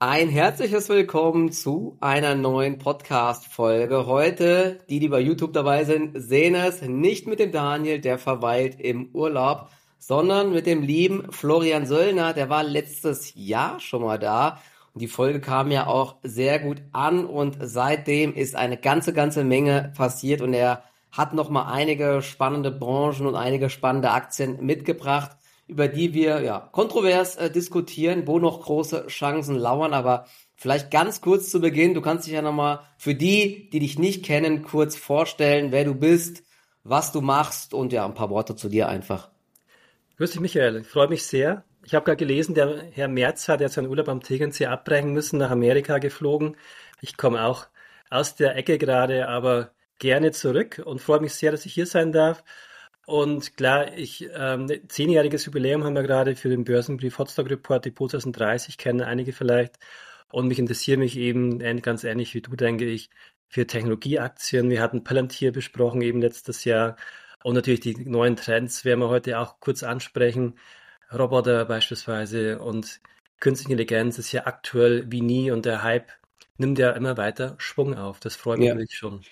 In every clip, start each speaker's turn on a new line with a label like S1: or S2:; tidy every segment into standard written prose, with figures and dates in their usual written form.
S1: Ein herzliches Willkommen zu einer neuen Podcast-Folge. Heute, die bei YouTube dabei sind, sehen es nicht mit dem Daniel, der verweilt im Urlaub, sondern mit dem lieben Florian Söllner, der war letztes Jahr schon mal da. Und die Folge kam ja auch sehr gut an und seitdem ist eine ganze Menge passiert und er hat noch mal einige spannende Branchen und einige spannende Aktien mitgebracht, über die wir ja kontrovers diskutieren, wo noch große Chancen lauern. Aber vielleicht ganz kurz zu Beginn, du kannst dich ja nochmal für die dich nicht kennen, kurz vorstellen, wer du bist, was du machst und ja, ein paar Worte zu dir einfach.
S2: Grüß dich, Michael. Ich freue mich sehr. Ich habe gerade gelesen, der Herr Merz hat jetzt seinen Urlaub am Tegernsee abbrechen müssen, nach Amerika geflogen. Ich komme auch aus der Ecke gerade, aber gerne zurück und freue mich sehr, dass ich hier sein darf. Und klar, 10-jähriges Jubiläum haben wir gerade für den Börsenbrief Hotstock Report Depot 2030, kennen einige vielleicht. Und mich interessiert mich eben ganz ähnlich wie du, denke ich, für Technologieaktien. Wir hatten Palantir besprochen eben letztes Jahr. Und natürlich die neuen Trends werden wir heute auch kurz ansprechen. Roboter beispielsweise und künstliche Intelligenz ist ja aktuell wie nie und der Hype nimmt ja immer weiter Schwung auf. Das freut mich
S1: Ja.
S2: wirklich schon.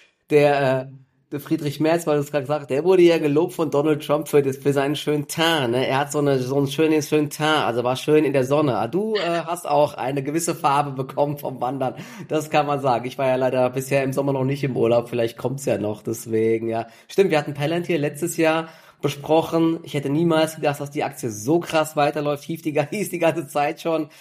S1: Der Friedrich Merz, weil du es gerade gesagt hast, der wurde ja gelobt von Donald Trump für seinen schönen Teint. Ne? Er hat so einen schönen Teint, also war schön in der Sonne. Du hast auch eine gewisse Farbe bekommen vom Wandern. Das kann man sagen. Ich war ja leider bisher im Sommer noch nicht im Urlaub. Vielleicht kommt's ja noch, deswegen, ja. Stimmt, wir hatten Palantir letztes Jahr besprochen. Ich hätte niemals gedacht, dass die Aktie so krass weiterläuft. Hieß die ganze Zeit schon.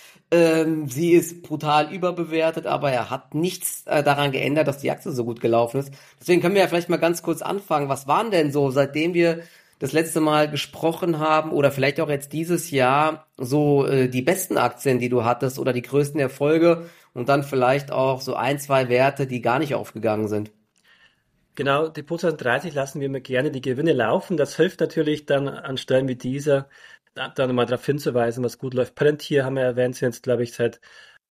S1: Sie ist brutal überbewertet, aber er hat nichts daran geändert, dass die Aktie so gut gelaufen ist. Deswegen können wir ja vielleicht mal ganz kurz anfangen. Was waren denn so, seitdem wir das letzte Mal gesprochen haben oder vielleicht auch jetzt dieses Jahr so die besten Aktien, die du hattest oder die größten Erfolge und dann vielleicht auch so ein, zwei Werte, die gar nicht aufgegangen sind?
S2: Genau, Depot 2030 lassen wir immer gerne die Gewinne laufen. Das hilft natürlich dann an Stellen wie dieser, dann mal darauf hinzuweisen, was gut läuft. Palantir haben wir erwähnt, sind jetzt, glaube ich, seit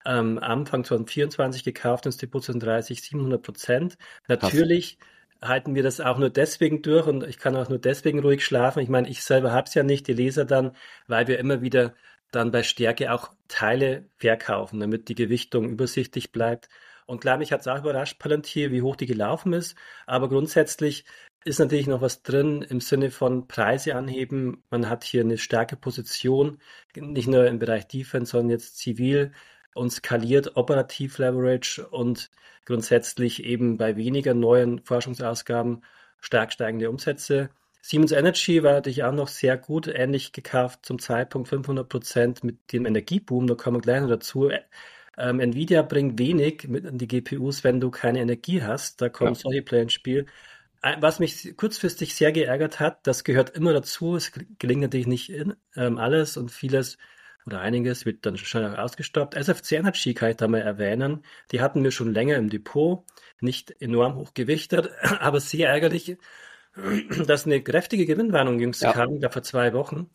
S2: Anfang 2024 gekauft ins Depot 2030, 700%.
S1: Krass.
S2: Natürlich halten wir das auch nur deswegen durch und ich kann auch nur deswegen ruhig schlafen. Ich meine, ich selber habe es ja nicht, die Leser dann, weil wir immer wieder dann bei Stärke auch Teile verkaufen, damit die Gewichtung übersichtlich bleibt. Und klar, mich hat es auch überrascht, Palantir, wie hoch die gelaufen ist. Aber grundsätzlich ist natürlich noch was drin im Sinne von Preise anheben. Man hat hier eine starke Position, nicht nur im Bereich Defense, sondern jetzt zivil und skaliert operativ Leverage und grundsätzlich eben bei weniger neuen Forschungsausgaben stark steigende Umsätze. Siemens Energy war natürlich auch noch sehr gut, ähnlich gekauft zum Zeitpunkt 500% mit dem Energieboom, da kommen wir gleich noch dazu. Nvidia bringt wenig mit an die GPUs, wenn du keine Energie hast. Da kommen
S1: Ja.
S2: solche Player ins Spiel. Was mich kurzfristig sehr geärgert hat, das gehört immer dazu. Es gelingt natürlich nicht alles und vieles oder einiges wird dann schon auch ausgestoppt. SFC Energy kann ich da mal erwähnen. Die hatten wir schon länger im Depot, nicht enorm hoch gewichtet, aber sehr ärgerlich, dass eine kräftige Gewinnwarnung jüngst
S1: Ja.
S2: kam, da vor 2 Wochen.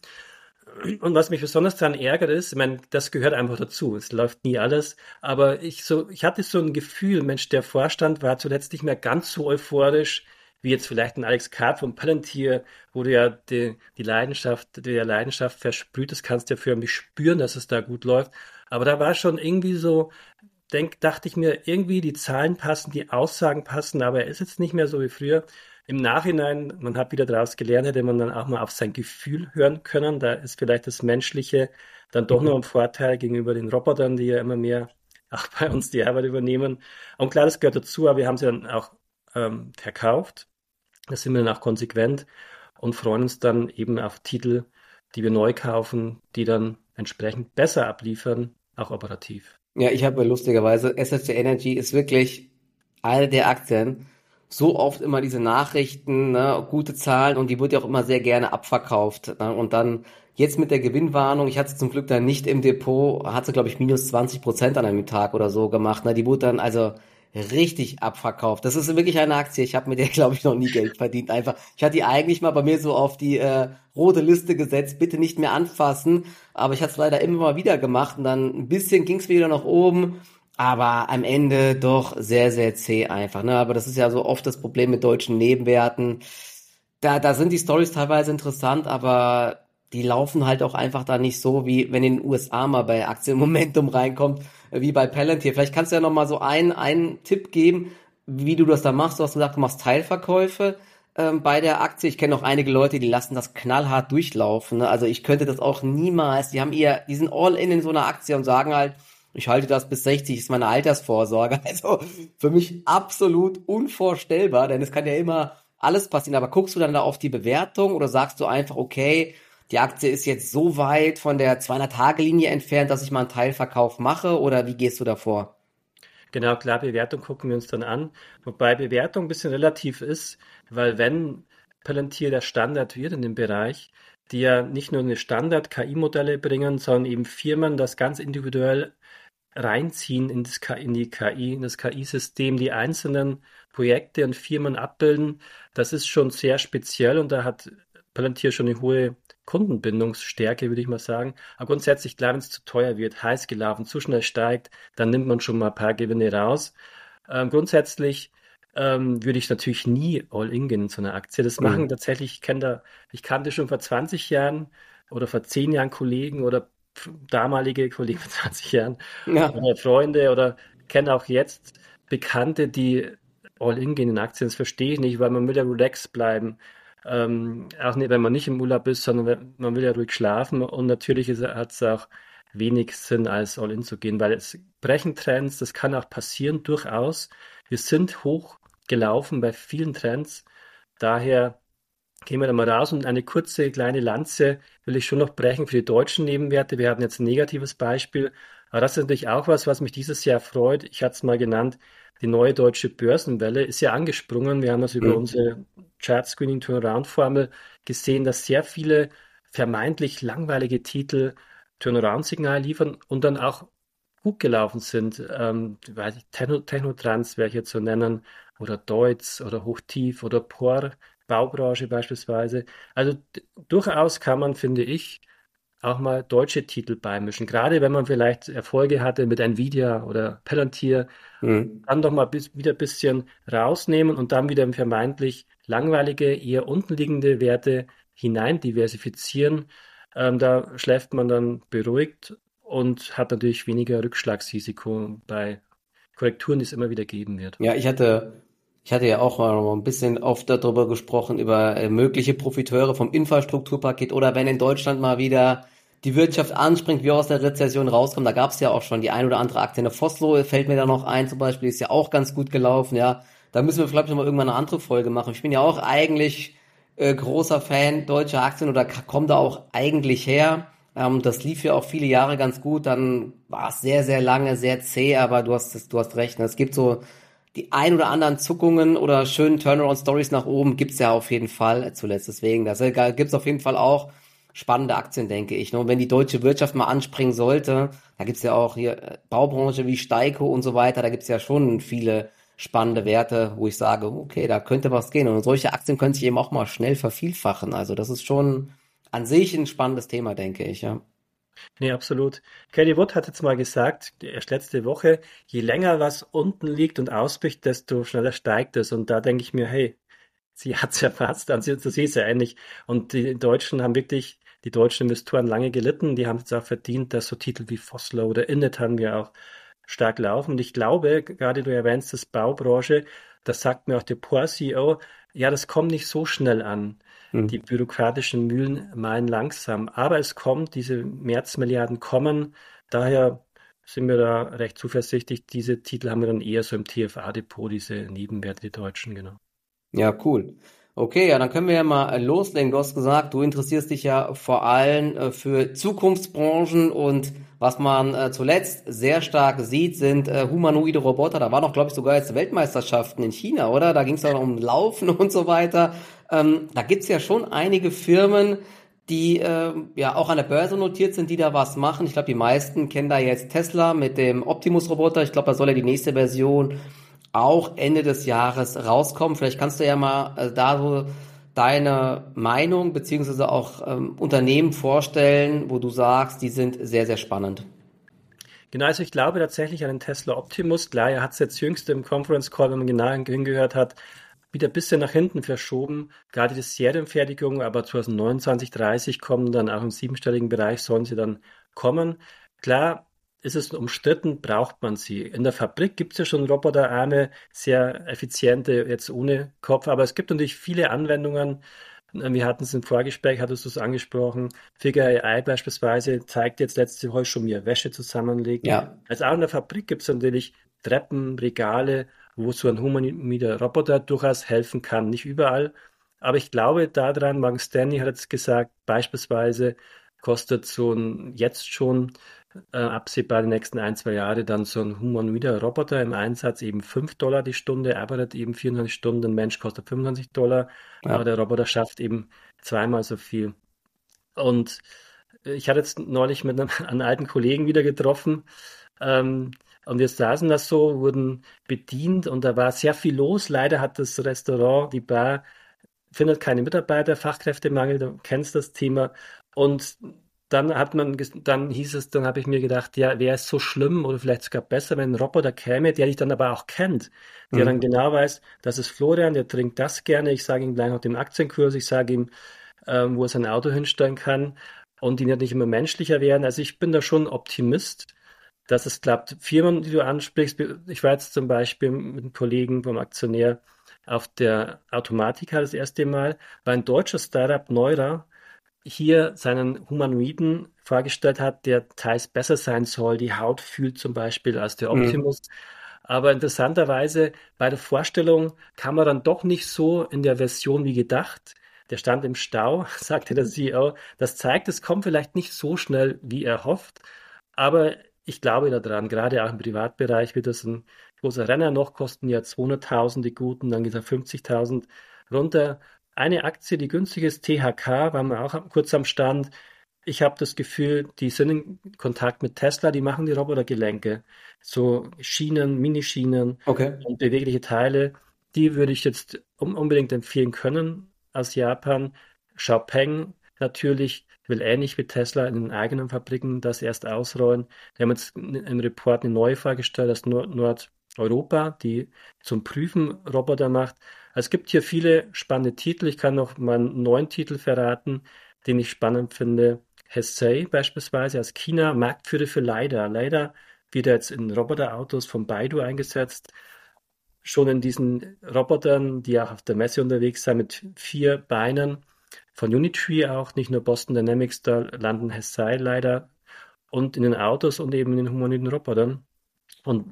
S2: Und was mich besonders daran ärgert ist, ich meine, das gehört einfach dazu. Es läuft nie alles. Aber ich hatte so ein Gefühl, Mensch, der Vorstand war zuletzt nicht mehr ganz so euphorisch, wie jetzt vielleicht ein Alex Karp von Palantir, wo du ja die Leidenschaft versprüht, das kannst du ja für mich spüren, dass es da gut läuft. Aber da war schon irgendwie so, dachte ich mir, irgendwie die Zahlen passen, die Aussagen passen, aber er ist jetzt nicht mehr so wie früher. Im Nachhinein, man hat wieder daraus gelernt, hätte man dann auch mal auf sein Gefühl hören können. Da ist vielleicht das Menschliche dann doch noch ein Vorteil gegenüber den Robotern, die ja immer mehr auch bei uns die Arbeit übernehmen. Und klar, das gehört dazu, aber wir haben sie dann auch verkauft. Da sind wir dann auch konsequent und freuen uns dann eben auf Titel, die wir neu kaufen, die dann entsprechend besser abliefern, auch operativ.
S1: Ja, ich habe lustigerweise, SFC Energy ist wirklich eine der Aktien. So oft immer diese Nachrichten, ne, gute Zahlen und die wird ja auch immer sehr gerne abverkauft. Ne? Und dann jetzt mit der Gewinnwarnung, ich hatte sie zum Glück dann nicht im Depot, hat sie glaube ich minus 20% an einem Tag oder so gemacht. Ne? Die wurde dann also richtig abverkauft. Das ist wirklich eine Aktie. Ich habe mit der glaube ich noch nie Geld verdient. Einfach, ich hatte die eigentlich mal bei mir so auf die rote Liste gesetzt, bitte nicht mehr anfassen. Aber ich hatte es leider immer mal wieder gemacht und dann ein bisschen ging es wieder nach oben. Aber am Ende doch sehr zäh einfach, ne? Aber das ist ja so oft das Problem mit deutschen Nebenwerten. Da sind die Storys teilweise interessant, aber die laufen halt auch einfach da nicht so, wie wenn in den USA mal bei Aktienmomentum reinkommt. wie bei Palantir. Vielleicht kannst du ja noch mal so einen Tipp geben, wie du das da machst. Du hast gesagt, du machst Teilverkäufe bei der Aktie. Ich kenne auch einige Leute, die lassen das knallhart durchlaufen. Ne? Also ich könnte das auch niemals. Die sind all in so einer Aktie und sagen halt, ich halte das bis 60, ist meine Altersvorsorge. Also für mich absolut unvorstellbar, denn es kann ja immer alles passieren. Aber guckst du dann da auf die Bewertung oder sagst du einfach, okay, die Aktie ist jetzt so weit von der 200-Tage-Linie entfernt, dass ich mal einen Teilverkauf mache, oder wie gehst du davor?
S2: Genau, klar, Bewertung gucken wir uns dann an. Wobei Bewertung ein bisschen relativ ist, weil wenn Palantir der Standard wird in dem Bereich, die ja nicht nur eine Standard-KI-Modelle bringen, sondern eben Firmen das ganz individuell reinziehen in die KI, in das KI-System, die einzelnen Projekte und Firmen abbilden, das ist schon sehr speziell und da hat Palantir schon eine hohe Kundenbindungsstärke, würde ich mal sagen. Aber grundsätzlich, klar, wenn es zu teuer wird, heiß gelaufen, zu schnell steigt, dann nimmt man schon mal ein paar Gewinne raus. Grundsätzlich würde ich natürlich nie all in gehen in so eine Aktie. Das machen
S1: Mhm.
S2: tatsächlich, ich kannte schon vor 20 Jahren oder vor 10 Jahren Kollegen oder damalige Kollegen vor 20 Jahren
S1: Ja.
S2: oder Freunde oder kenne auch jetzt Bekannte, die all in gehen in Aktien. Das verstehe ich nicht, weil man will ja relaxed bleiben. Auch nicht, wenn man nicht im Urlaub ist, sondern man will ja ruhig schlafen. Und natürlich hat es auch wenig Sinn, als all in zu gehen, weil es brechen Trends, das kann auch passieren, durchaus. Wir sind hoch gelaufen bei vielen Trends. Daher gehen wir da mal raus und eine kurze kleine Lanze will ich schon noch brechen für die deutschen Nebenwerte. Wir haben jetzt ein negatives Beispiel, aber das ist natürlich auch was, was mich dieses Jahr freut. Ich hatte es mal genannt, die neue deutsche Börsenwelle ist ja angesprungen. Wir haben das über
S1: Mhm.
S2: unsere Chart Screening Turnaround-Formel gesehen, dass sehr viele vermeintlich langweilige Titel Turnaround-Signal liefern und dann auch gut gelaufen sind. Weiß ich, Technotrans wäre ich jetzt so nennen, oder Deutz oder Hochtief oder POR. Baubranche beispielsweise. Also durchaus kann man, finde ich, auch mal deutsche Titel beimischen. Gerade wenn man vielleicht Erfolge hatte mit Nvidia oder Palantir,
S1: Mhm.
S2: dann doch mal wieder ein bisschen rausnehmen und dann wieder in vermeintlich langweilige, eher untenliegende Werte hinein diversifizieren. Da schläft man dann beruhigt und hat natürlich weniger Rückschlagsrisiko bei Korrekturen, die es immer wieder geben wird.
S1: Ja, ich hatte ja auch mal ein bisschen oft darüber gesprochen, über mögliche Profiteure vom Infrastrukturpaket oder wenn in Deutschland mal wieder die Wirtschaft anspringt, wir aus der Rezession rauskommen. Da gab es ja auch schon die ein oder andere Aktie. Eine Vossloh fällt mir da noch ein, zum Beispiel, ist ja auch ganz gut gelaufen, ja. Da müssen wir vielleicht noch mal irgendwann eine andere Folge machen. Ich bin ja auch eigentlich großer Fan deutscher Aktien oder komme da auch eigentlich her. Das lief ja auch viele Jahre ganz gut. Dann war es sehr, sehr lange, sehr zäh, aber du hast recht. Ne? Es gibt so die ein oder anderen Zuckungen oder schönen Turnaround-Stories nach oben gibt's ja auf jeden Fall zuletzt. Deswegen, da gibt's auf jeden Fall auch spannende Aktien, denke ich. Ne? Und wenn die deutsche Wirtschaft mal anspringen sollte, da gibt's ja auch hier Baubranche wie Steico und so weiter, da gibt's ja schon viele spannende Werte, wo ich sage, okay, da könnte was gehen. Und solche Aktien können sich eben auch mal schnell vervielfachen. Also das ist schon an sich ein spannendes Thema, denke ich, ja.
S2: Nee, absolut. Katie Wood hat jetzt mal gesagt, erst letzte Woche, je länger was unten liegt und ausbricht, desto schneller steigt es. Und da denke ich mir, hey, sie hat's ja fast, also sie ist ja ähnlich. Und die Deutschen haben wirklich, die deutschen Investoren lange gelitten. Die haben es auch verdient, dass so Titel wie Vossloh oder Innet haben wir auch stark laufen. Und ich glaube, gerade du erwähnst das Baubranche, das sagt mir auch der POR-CEO, ja, das kommt nicht so schnell an. Die
S1: Hm.
S2: bürokratischen Mühlen malen langsam. Aber es kommt, diese Märzmilliarden kommen. Daher sind wir da recht zuversichtlich. Diese Titel haben wir dann eher so im TFA-Depot, diese Nebenwerte, die Deutschen, genau.
S1: Ja, cool. Okay, ja, dann können wir ja mal loslegen. Du hast gesagt, du interessierst dich ja vor allem für Zukunftsbranchen und was man zuletzt sehr stark sieht, sind humanoide Roboter. Da waren doch, glaube ich, sogar jetzt Weltmeisterschaften in China, oder? Da ging es auch um Laufen und so weiter. Da gibt's ja schon einige Firmen, die ja auch an der Börse notiert sind, die da was machen. Ich glaube, die meisten kennen da jetzt Tesla mit dem Optimus-Roboter. Ich glaube, da soll ja die nächste Version auch Ende des Jahres rauskommen. Vielleicht kannst du ja mal da so deine Meinung beziehungsweise auch Unternehmen vorstellen, wo du sagst, die sind sehr, sehr spannend.
S2: Genau, also ich glaube tatsächlich an den Tesla Optimus. Klar, er hat es jetzt jüngst im Conference Call, wenn man genau hingehört hat, wieder ein bisschen nach hinten verschoben. Gerade die Serienfertigung, aber 2029, 30 kommen dann auch im siebenstelligen Bereich, sollen sie dann kommen. Klar, ist es umstritten, braucht man sie. In der Fabrik gibt es ja schon Roboterarme, sehr effiziente, jetzt ohne Kopf, aber es gibt natürlich viele Anwendungen. Wir hatten es im Vorgespräch, hattest du es angesprochen. Figure AI beispielsweise zeigt jetzt letzte Woche schon, wie er Wäsche zusammenlegt.
S1: Ja.
S2: Also auch in der Fabrik gibt es natürlich Treppen, Regale, wo so ein humanoider Roboter durchaus helfen kann. Nicht überall, aber ich glaube daran, Morgan Stanley hat jetzt gesagt, beispielsweise kostet so ein jetzt schon absehbar die nächsten 1, 2 Jahre dann so ein humanoider Roboter im Einsatz eben $5 die Stunde, arbeitet eben 24 Stunden, ein Mensch kostet $25, aber
S1: Ja.
S2: der Roboter schafft eben zweimal so viel. Und ich hatte jetzt neulich mit einem alten Kollegen wieder getroffen, ähm, und wir saßen da so, wurden bedient und da war sehr viel los. Leider hat das Restaurant, die Bar, findet keine Mitarbeiter, Fachkräftemangel, du kennst das Thema. Und dann hieß es, dann habe ich mir gedacht, ja, wäre es so schlimm oder vielleicht sogar besser, wenn ein Roboter käme, der dich dann aber auch kennt, der dann
S1: Mhm.
S2: genau weiß, das ist Florian, der trinkt das gerne, ich sage ihm gleich noch den Aktienkurs, ich sage ihm, wo er sein Auto hinstellen kann und die nicht immer menschlicher werden. Also ich bin da schon Optimist, dass es klappt. Firmen, die du ansprichst, ich war jetzt zum Beispiel mit einem Kollegen vom Aktionär auf der Automatica das erste Mal, war ein deutsches Startup, Neura, hier seinen Humanoiden vorgestellt hat, der teils besser sein soll. Die Haut fühlt zum Beispiel als der
S1: Mhm.
S2: Optimus. Aber interessanterweise bei der Vorstellung kam er dann doch nicht so in der Version wie gedacht. Der stand im Stau, sagte der CEO. Das zeigt, es kommt vielleicht nicht so schnell, wie er hofft. Aber ich glaube daran, gerade auch im Privatbereich wird das ein großer Renner noch, kosten ja 200.000 die guten, dann geht er 50.000 runter. Eine Aktie, die günstig ist, THK, waren wir auch kurz am Stand. Ich habe das Gefühl, die sind in Kontakt mit Tesla, die machen die Robotergelenke, so Schienen, Minischienen
S1: Okay.
S2: und bewegliche Teile. Die würde ich jetzt unbedingt empfehlen können aus Japan. Xiaopeng natürlich will ähnlich wie Tesla in den eigenen Fabriken das erst ausrollen. Wir haben jetzt im Report eine neue vorgestellt aus Nordeuropa, die zum Prüfen Roboter macht. Also es gibt hier viele spannende Titel. Ich kann noch mal einen neuen Titel verraten, den ich spannend finde. Hesay beispielsweise aus China, Marktführer für LiDAR. LiDAR wird jetzt in Roboterautos von Baidu eingesetzt. Schon in diesen Robotern, die auch auf der Messe unterwegs sind, mit 4 Beinen von Unitree auch, nicht nur Boston Dynamics, da landen Hesay leider und in den Autos und eben in den humanoiden Robotern. Und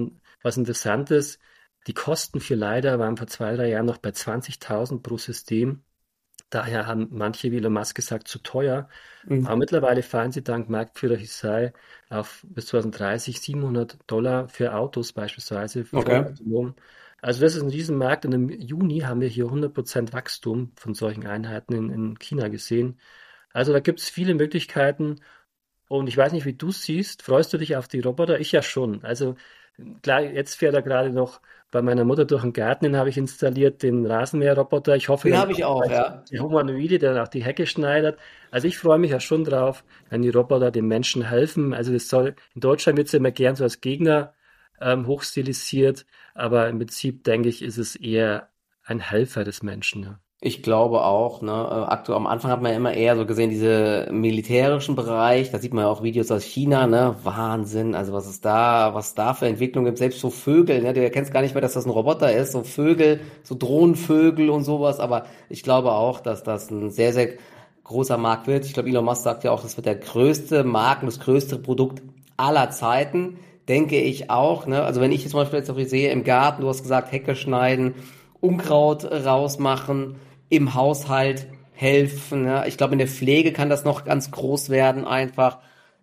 S2: was interessant ist, die Kosten für LiDAR waren vor 2, 3 Jahren noch bei 20.000 pro System. Daher haben manche wie Elon Musk gesagt, zu teuer. Aber
S1: Mhm.
S2: mittlerweile fallen sie dank Marktführer Hisai auf bis 2030 $700 für Autos beispielsweise,
S1: Okay.
S2: vollautonom. Also das ist ein Riesenmarkt und im Juni haben wir hier 100% Wachstum von solchen Einheiten in China gesehen. Also da gibt es viele Möglichkeiten und ich weiß nicht, wie du siehst. Freust du dich auf die Roboter? Ich ja schon. Also klar, jetzt fährt er gerade noch bei meiner Mutter durch den Garten, den habe ich installiert, den Rasenmäherroboter. Ich hoffe,
S1: Den
S2: dann
S1: habe ich
S2: kommt
S1: auch,
S2: bald
S1: ja.
S2: der Humanoide, der dann auch die Hecke schneidet. Also ich freue mich ja schon drauf, wenn die Roboter den Menschen helfen. Also das soll, in Deutschland wird es ja immer gern so als Gegner hochstilisiert, aber im Prinzip denke ich, ist es eher ein Helfer des Menschen. Ja.
S1: Ich glaube auch, ne, aktuell am Anfang hat man ja immer eher so gesehen, diese militärischen Bereich, da sieht man ja auch Videos aus China, ne, Wahnsinn, also was da für Entwicklung gibt, selbst so Vögel, ne, du erkennst gar nicht mehr, dass das ein Roboter ist, so Vögel, so Drohnenvögel und sowas, aber ich glaube auch, dass das ein sehr, sehr großer Markt wird. Ich glaube, Elon Musk sagt ja auch, das wird der größte Markt und das größte Produkt aller Zeiten, denke ich auch, ne, also wenn ich jetzt zum Beispiel jetzt auch sehe im Garten, du hast gesagt, Hecke schneiden, Unkraut rausmachen, im Haushalt helfen. Ja. Ich glaube, in der Pflege kann das noch ganz groß werden einfach.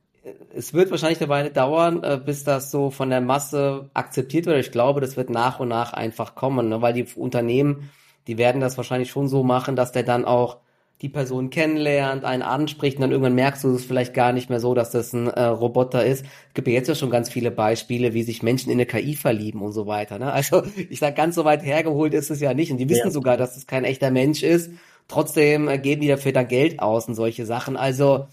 S1: Es wird wahrscheinlich eine Weile dauern, bis das so von der Masse akzeptiert wird. Ich glaube, das wird nach und nach einfach kommen, ne? Weil die Unternehmen, die werden das wahrscheinlich schon so machen, dass der dann auch die Person kennenlernt, einen anspricht und dann irgendwann merkst du, es ist vielleicht gar nicht mehr so, dass das ein Roboter ist. Es gibt ja jetzt ja schon ganz viele Beispiele, wie sich Menschen in eine KI verlieben und so weiter. Ne? Also ich sag, ganz so weit hergeholt ist es ja nicht. Und die wissen
S2: Ja.
S1: sogar, dass es kein echter Mensch ist. Trotzdem geben die dafür dann Geld aus und solche Sachen. Also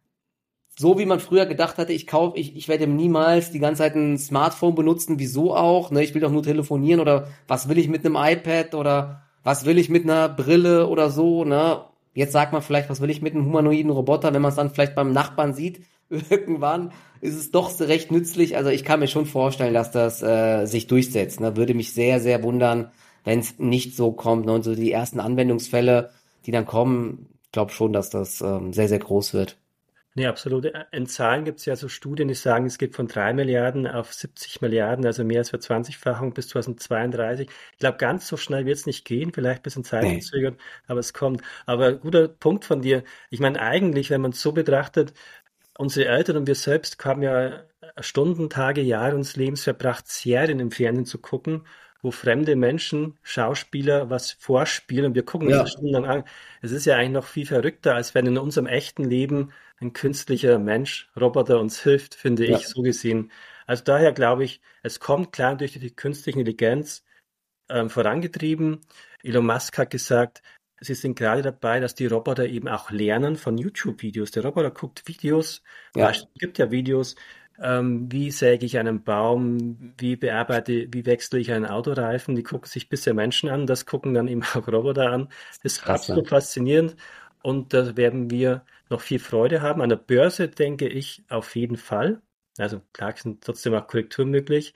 S1: so wie man früher gedacht hatte, ich werde niemals die ganze Zeit ein Smartphone benutzen, wieso auch, ne? Ich will doch nur telefonieren oder was will ich mit einem iPad oder was will ich mit einer Brille oder so, ne? Jetzt sagt man vielleicht, was will ich mit einem humanoiden Roboter, wenn man es dann vielleicht beim Nachbarn sieht, irgendwann ist es doch so recht nützlich. Also ich kann mir schon vorstellen, dass das sich durchsetzt. Ne? Würde mich sehr, sehr wundern, wenn es nicht so kommt. Ne? Und so die ersten Anwendungsfälle, die dann kommen, ich glaube schon, dass das sehr, sehr groß wird.
S2: Nee, absolut. In Zahlen gibt es ja so Studien, die sagen, es geht von 3 Milliarden auf 70 Milliarden, also mehr als Verzwanzigfachung bis 2032. Ich glaube, ganz so schnell wird es nicht gehen, vielleicht ein bisschen
S1: Nee.
S2: zeitverzögert, aber es kommt. Aber guter Punkt von dir. Ich meine, eigentlich, wenn man es so betrachtet, unsere Eltern und wir selbst haben ja Stunden, Tage, Jahre unseres Lebens verbracht, Serien im Fernsehen zu gucken, wo fremde Menschen, Schauspieler was vorspielen und wir gucken uns das
S1: Ja,
S2: stundenlang an. Es ist ja eigentlich noch viel verrückter, als wenn in unserem echten Leben ein künstlicher Mensch, Roboter uns hilft, finde
S1: ja,
S2: ich, so gesehen. Also daher glaube ich, es kommt klar durch die künstliche Intelligenz vorangetrieben. Elon Musk hat gesagt, sie sind gerade dabei, dass die Roboter eben auch lernen von YouTube-Videos. Der Roboter guckt Videos,
S1: ja,
S2: es gibt ja Videos, wie säge ich einen Baum, wie wechsle ich einen Autoreifen, die gucken sich bisher Menschen an, das gucken dann eben auch Roboter an. Das ist
S1: krass, ja.
S2: absolut faszinierend und da werden wir noch viel Freude haben. An der Börse denke ich auf jeden Fall. Also klar sind trotzdem auch Korrekturen möglich.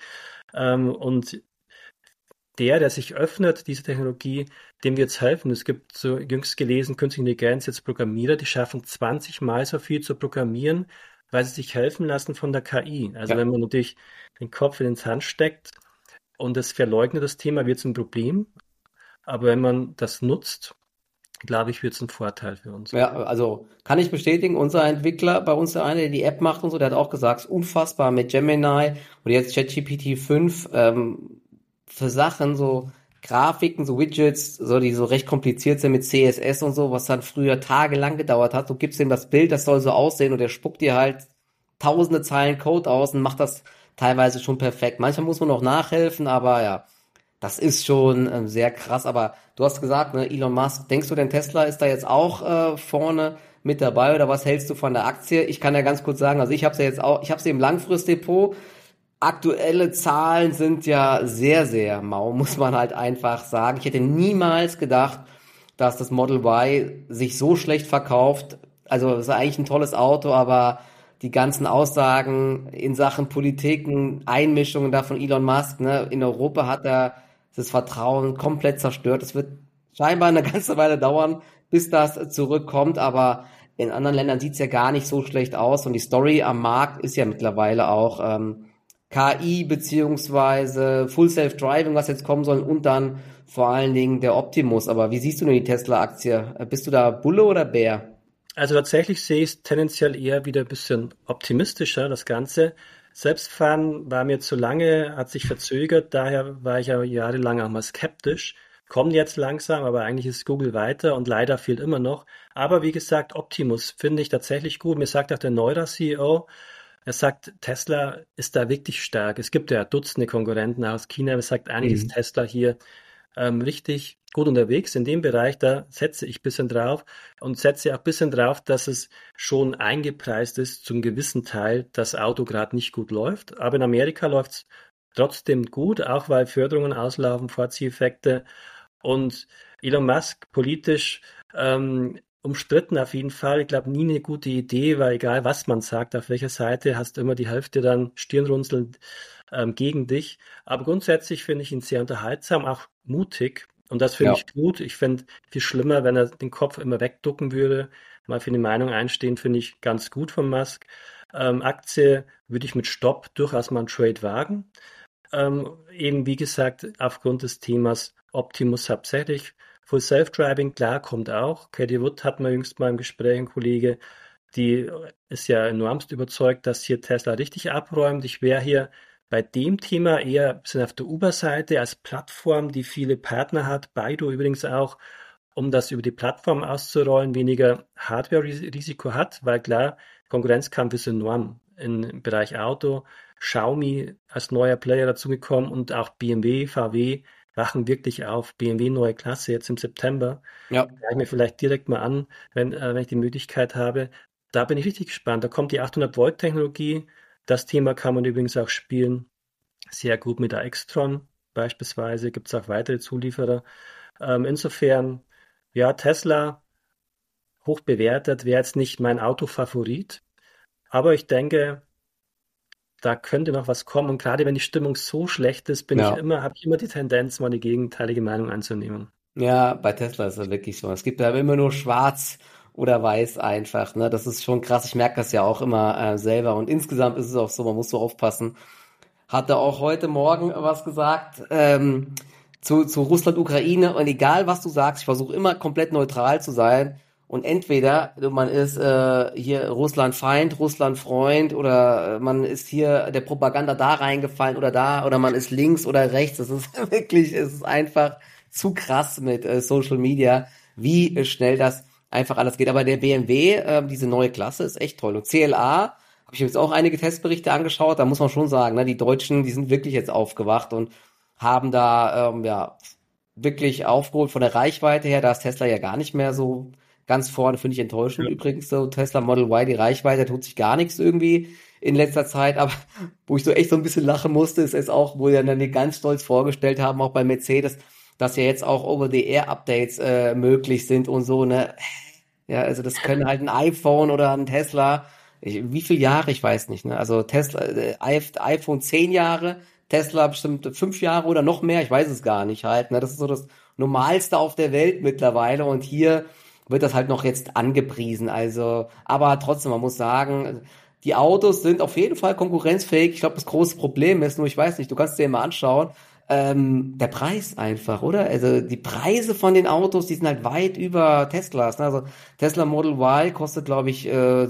S2: Und der sich öffnet, diese Technologie, dem wird es helfen. Es gibt so jüngst gelesen, Künstliche Intelligenz, jetzt Programmierer, die schaffen 20 Mal so viel zu programmieren, weil sie sich helfen lassen von der KI. Also
S1: Ja.
S2: wenn man natürlich den Kopf in den Sand steckt und es verleugnet, das Thema, wird es ein Problem. Aber wenn man das nutzt, glaube ich, wird es ein Vorteil für uns.
S1: Ja, also kann ich bestätigen, unser Entwickler, bei uns der eine, der die App macht und so, der hat auch gesagt, es ist unfassbar mit Gemini und jetzt ChatGPT 5 für Sachen, so Grafiken, so Widgets, so die so recht kompliziert sind mit CSS und so, was dann früher tagelang gedauert hat. Du gibst ihm das Bild, das soll so aussehen und der spuckt dir halt tausende Zeilen Code aus und macht das teilweise schon perfekt. Manchmal muss man noch nachhelfen, aber ja. Das ist schon sehr krass, aber du hast gesagt, ne, Elon Musk, denkst du denn Tesla ist da jetzt auch vorne mit dabei oder was hältst du von der Aktie? Ich kann ja ganz kurz sagen, also ich habe sie jetzt auch, ich habe sie im Langfristdepot. Aktuelle Zahlen sind ja sehr, sehr mau, muss man halt einfach sagen. Ich hätte niemals gedacht, dass das Model Y sich so schlecht verkauft. Also es ist eigentlich ein tolles Auto, aber die ganzen Aussagen in Sachen Politiken, Einmischungen da von Elon Musk, ne, in Europa hat er das Vertrauen komplett zerstört. Es wird scheinbar eine ganze Weile dauern, bis das zurückkommt, aber in anderen Ländern sieht's ja gar nicht so schlecht aus und die Story am Markt ist ja mittlerweile auch KI beziehungsweise Full Self-Driving, was jetzt kommen soll und dann vor allen Dingen der Optimus. Aber wie siehst du denn die Tesla-Aktie? Bist du da Bulle oder Bär?
S2: Also tatsächlich sehe ich es tendenziell eher wieder ein bisschen optimistischer, das Ganze. Selbstfahren war mir zu lange, hat sich verzögert, daher war ich ja jahrelang auch mal skeptisch. Kommt jetzt langsam, aber eigentlich ist Google weiter und leider fehlt immer noch. Aber wie gesagt, Optimus finde ich tatsächlich gut. Mir sagt auch der Neura-CEO, er sagt, Tesla ist da wirklich stark. Es gibt ja Dutzende Konkurrenten aus China. Er sagt, eigentlich ist
S1: Mhm.
S2: Tesla hier richtig gut unterwegs in dem Bereich, da setze ich ein bisschen drauf und setze auch ein bisschen drauf, dass es schon eingepreist ist zum gewissen Teil, das Auto gerade nicht gut läuft. Aber in Amerika läuft es trotzdem gut, auch weil Förderungen auslaufen, Vorzieheffekte und Elon Musk politisch umstritten auf jeden Fall. Ich glaube, nie eine gute Idee, weil egal was man sagt, auf welcher Seite, hast du immer die Hälfte dann stirnrunzelnd gegen dich. Aber grundsätzlich finde ich ihn sehr unterhaltsam, auch mutig. Und das finde
S1: Ja.
S2: ich gut. Ich finde viel schlimmer, wenn er den Kopf immer wegducken würde. Mal für die Meinung einstehen, finde ich ganz gut von Musk. Aktie würde ich mit Stopp durchaus mal einen Trade wagen. Eben wie gesagt, aufgrund des Themas Optimus hauptsächlich. Full Self-Driving, klar, kommt auch. Katie Wood hat man jüngst mal im Gespräch, ein Kollege, die ist ja enormst überzeugt, dass hier Tesla richtig abräumt. Ich wäre hier bei dem Thema eher ein bisschen auf der Uber-Seite als Plattform, die viele Partner hat, Baidu übrigens auch, um das über die Plattform auszurollen, weniger Hardware-Risiko hat, weil klar, Konkurrenzkampf ist enorm im Bereich Auto. Xiaomi als neuer Player dazugekommen und auch BMW, VW wachen wirklich auf. BMW neue Klasse jetzt im September.
S1: Ja.
S2: Schaue ich mir vielleicht direkt mal an, wenn ich die Möglichkeit habe. Da bin ich richtig gespannt. Da kommt die 800-Volt-Technologie. Das Thema kann man übrigens auch spielen. Sehr gut mit der Extron beispielsweise. Gibt es auch weitere Zulieferer. Insofern, ja, Tesla hoch bewertet, wäre jetzt nicht mein Autofavorit. Aber ich denke, da könnte noch was kommen. Und gerade wenn die Stimmung so schlecht ist,
S1: Ja.
S2: habe ich immer die Tendenz, mal die gegenteilige Meinung anzunehmen.
S1: Ja, bei Tesla ist es wirklich so. Es gibt da immer nur schwarz oder weiß einfach, ne? Das ist schon krass. Ich merke das ja auch immer selber. Und insgesamt ist es auch so, man muss so aufpassen. Hatte auch heute Morgen was gesagt zu Russland, Ukraine. Und egal, was du sagst, ich versuche immer komplett neutral zu sein. Und entweder man ist hier Russland Feind, Russland Freund oder man ist hier der Propaganda da reingefallen oder da oder man ist links oder rechts. Das ist wirklich, es ist einfach zu krass mit Social Media, wie schnell das einfach alles geht. Aber der BMW, diese neue Klasse ist echt toll. Und CLA, habe ich mir jetzt auch einige Testberichte angeschaut, da muss man schon sagen, ne, die Deutschen, die sind wirklich jetzt aufgewacht und haben da ja wirklich aufgeholt von der Reichweite her. Da ist Tesla ja gar nicht mehr so ganz vorne, finde ich enttäuschend
S2: Ja.
S1: übrigens. So Tesla Model Y, die Reichweite, da tut sich gar nichts irgendwie in letzter Zeit. Aber wo ich so echt so ein bisschen lachen musste, ist es auch, wo wir dann die ganz stolz vorgestellt haben, auch bei Mercedes, dass ja jetzt auch Over-the-Air-Updates möglich sind und so, ne? Ja, also das können halt ein iPhone oder ein Tesla, wie viele Jahre, ich weiß nicht, ne? Also Tesla, iPhone 10 Jahre, Tesla bestimmt 5 Jahre oder noch mehr, ich weiß es gar nicht halt, ne? Das ist so das Normalste auf der Welt mittlerweile und hier wird das halt noch jetzt angepriesen, also, aber trotzdem, man muss sagen, die Autos sind auf jeden Fall konkurrenzfähig. Ich glaube, das große Problem ist nur, ich weiß nicht, du kannst dir mal anschauen, der Preis einfach, oder? Also die Preise von den Autos, die sind halt weit über Teslas. Ne? Also Tesla Model Y kostet, glaube ich,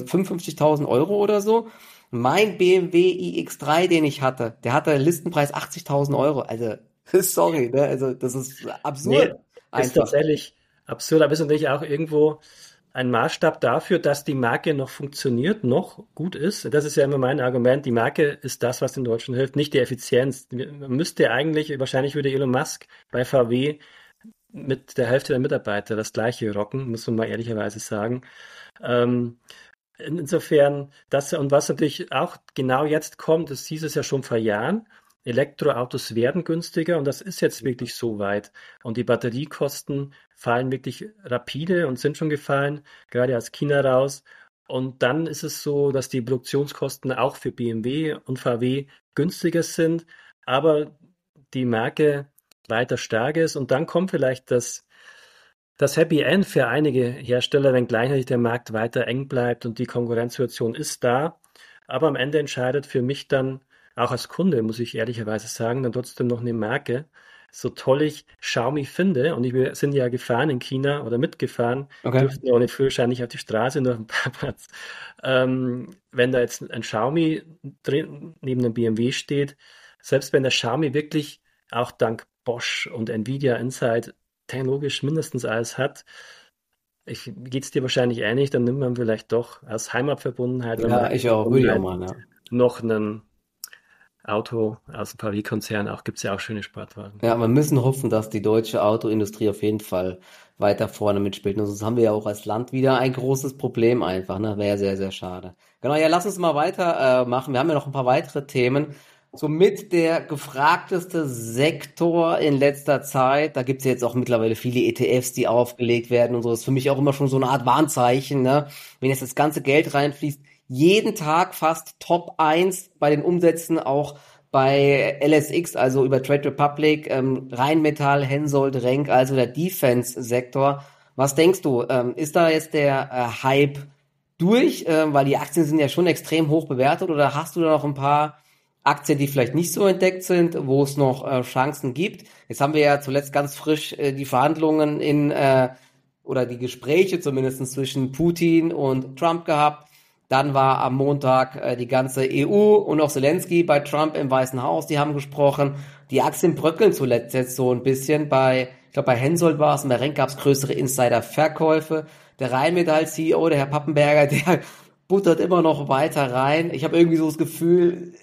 S1: 55.000 Euro oder so. Mein BMW iX3, den ich hatte, der hatte Listenpreis 80.000 Euro. Also, sorry, ne? Also das ist
S2: Nee,
S1: absurd
S2: ist
S1: einfach.
S2: tatsächlich absurd, aber ist natürlich auch irgendwo ein Maßstab dafür, dass die Marke noch funktioniert, noch gut ist. Das ist ja immer mein Argument. Die Marke ist das, was den Deutschen hilft, nicht die Effizienz. Man müsste eigentlich, wahrscheinlich würde Elon Musk bei VW mit der Hälfte der Mitarbeiter das Gleiche rocken, muss man mal ehrlicherweise sagen. Ähm, Insofern, das und was natürlich auch genau jetzt kommt, das hieß es ja schon vor Jahren, Elektroautos werden günstiger und das ist jetzt wirklich so weit. Und die Batteriekosten fallen wirklich rapide und sind schon gefallen, gerade aus China raus. Und dann ist es so, dass die Produktionskosten auch für BMW und VW günstiger sind, aber die Marke weiter stark ist. Und dann kommt vielleicht das Happy End für einige Hersteller, wenngleich natürlich der Markt weiter eng bleibt und die Konkurrenzsituation ist da. Aber am Ende entscheidet für mich dann, auch als Kunde, muss ich ehrlicherweise sagen, dann trotzdem noch eine Marke. So toll ich Xiaomi finde, und wir sind ja gefahren in China oder mitgefahren,
S1: Okay.
S2: dürften ja ohne Führerschein nicht auf die Straße, nur auf dem Parkplatz. Wenn da jetzt ein Xiaomi drin, neben einem BMW steht, selbst wenn der Xiaomi wirklich auch dank Bosch und Nvidia Insight technologisch mindestens alles hat, geht es dir wahrscheinlich ähnlich, dann nimmt man vielleicht doch aus Heimatverbundenheit oder
S1: Ja, ich auch, würde ich auch
S2: Markenverbundenheit
S1: machen, ja.
S2: noch ein Auto aus dem VW-Konzern. Auch gibt es ja auch schöne Sportwagen.
S1: Ja, wir müssen hoffen, dass die deutsche Autoindustrie auf jeden Fall weiter vorne mitspielt. Und sonst haben wir ja auch als Land wieder ein großes Problem einfach, ne? Wäre sehr, sehr schade. Genau, ja, lass uns mal weiter machen. Wir haben ja noch ein paar weitere Themen. Somit der gefragteste Sektor in letzter Zeit. Da gibt's ja jetzt auch mittlerweile viele ETFs, die aufgelegt werden und so. Das ist für mich auch immer schon so eine Art Warnzeichen, ne? Wenn jetzt das ganze Geld reinfließt, jeden Tag fast Top eins bei den Umsätzen auch bei LSX, also über Trade Republic, Rheinmetall, Hensoldt, Renk, also der Defense-Sektor. Was denkst du, ist da jetzt der Hype durch, weil die Aktien sind ja schon extrem hoch bewertet, oder hast du da noch ein paar Aktien, die vielleicht nicht so entdeckt sind, wo es noch Chancen gibt? Jetzt haben wir ja zuletzt ganz frisch die Verhandlungen oder die Gespräche zumindest zwischen Putin und Trump gehabt. Dann war am Montag die ganze EU und auch Zelensky bei Trump im Weißen Haus, die haben gesprochen. Die Aktien bröckeln zuletzt jetzt so ein bisschen. Ich glaube, bei Hensoldt war es und bei Renk gab es größere Insider-Verkäufe. Der Rheinmetall-CEO, der Herr Pappenberger, der buttert immer noch weiter rein. Ich habe irgendwie so das Gefühl,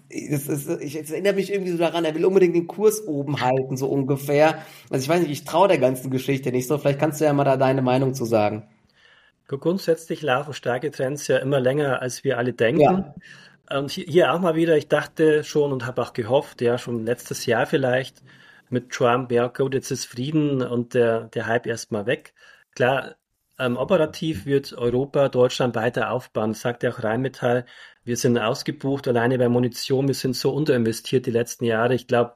S1: das erinnert mich irgendwie so daran, er will unbedingt den Kurs oben halten, so ungefähr. Also ich weiß nicht, ich traue der ganzen Geschichte nicht so. Vielleicht kannst du ja mal da deine Meinung zu sagen.
S2: Grundsätzlich laufen starke Trends ja immer länger, als wir alle denken.
S1: Ja,
S2: Und hier auch mal wieder, ich dachte schon und habe auch gehofft, ja, schon letztes Jahr vielleicht mit Trump, ja gut, jetzt ist Frieden und der Hype erstmal weg. Klar, Operativ wird Europa, Deutschland weiter aufbauen. Das sagt ja auch Rheinmetall. Wir sind ausgebucht, alleine bei Munition. Wir sind so unterinvestiert die letzten Jahre. Ich glaube,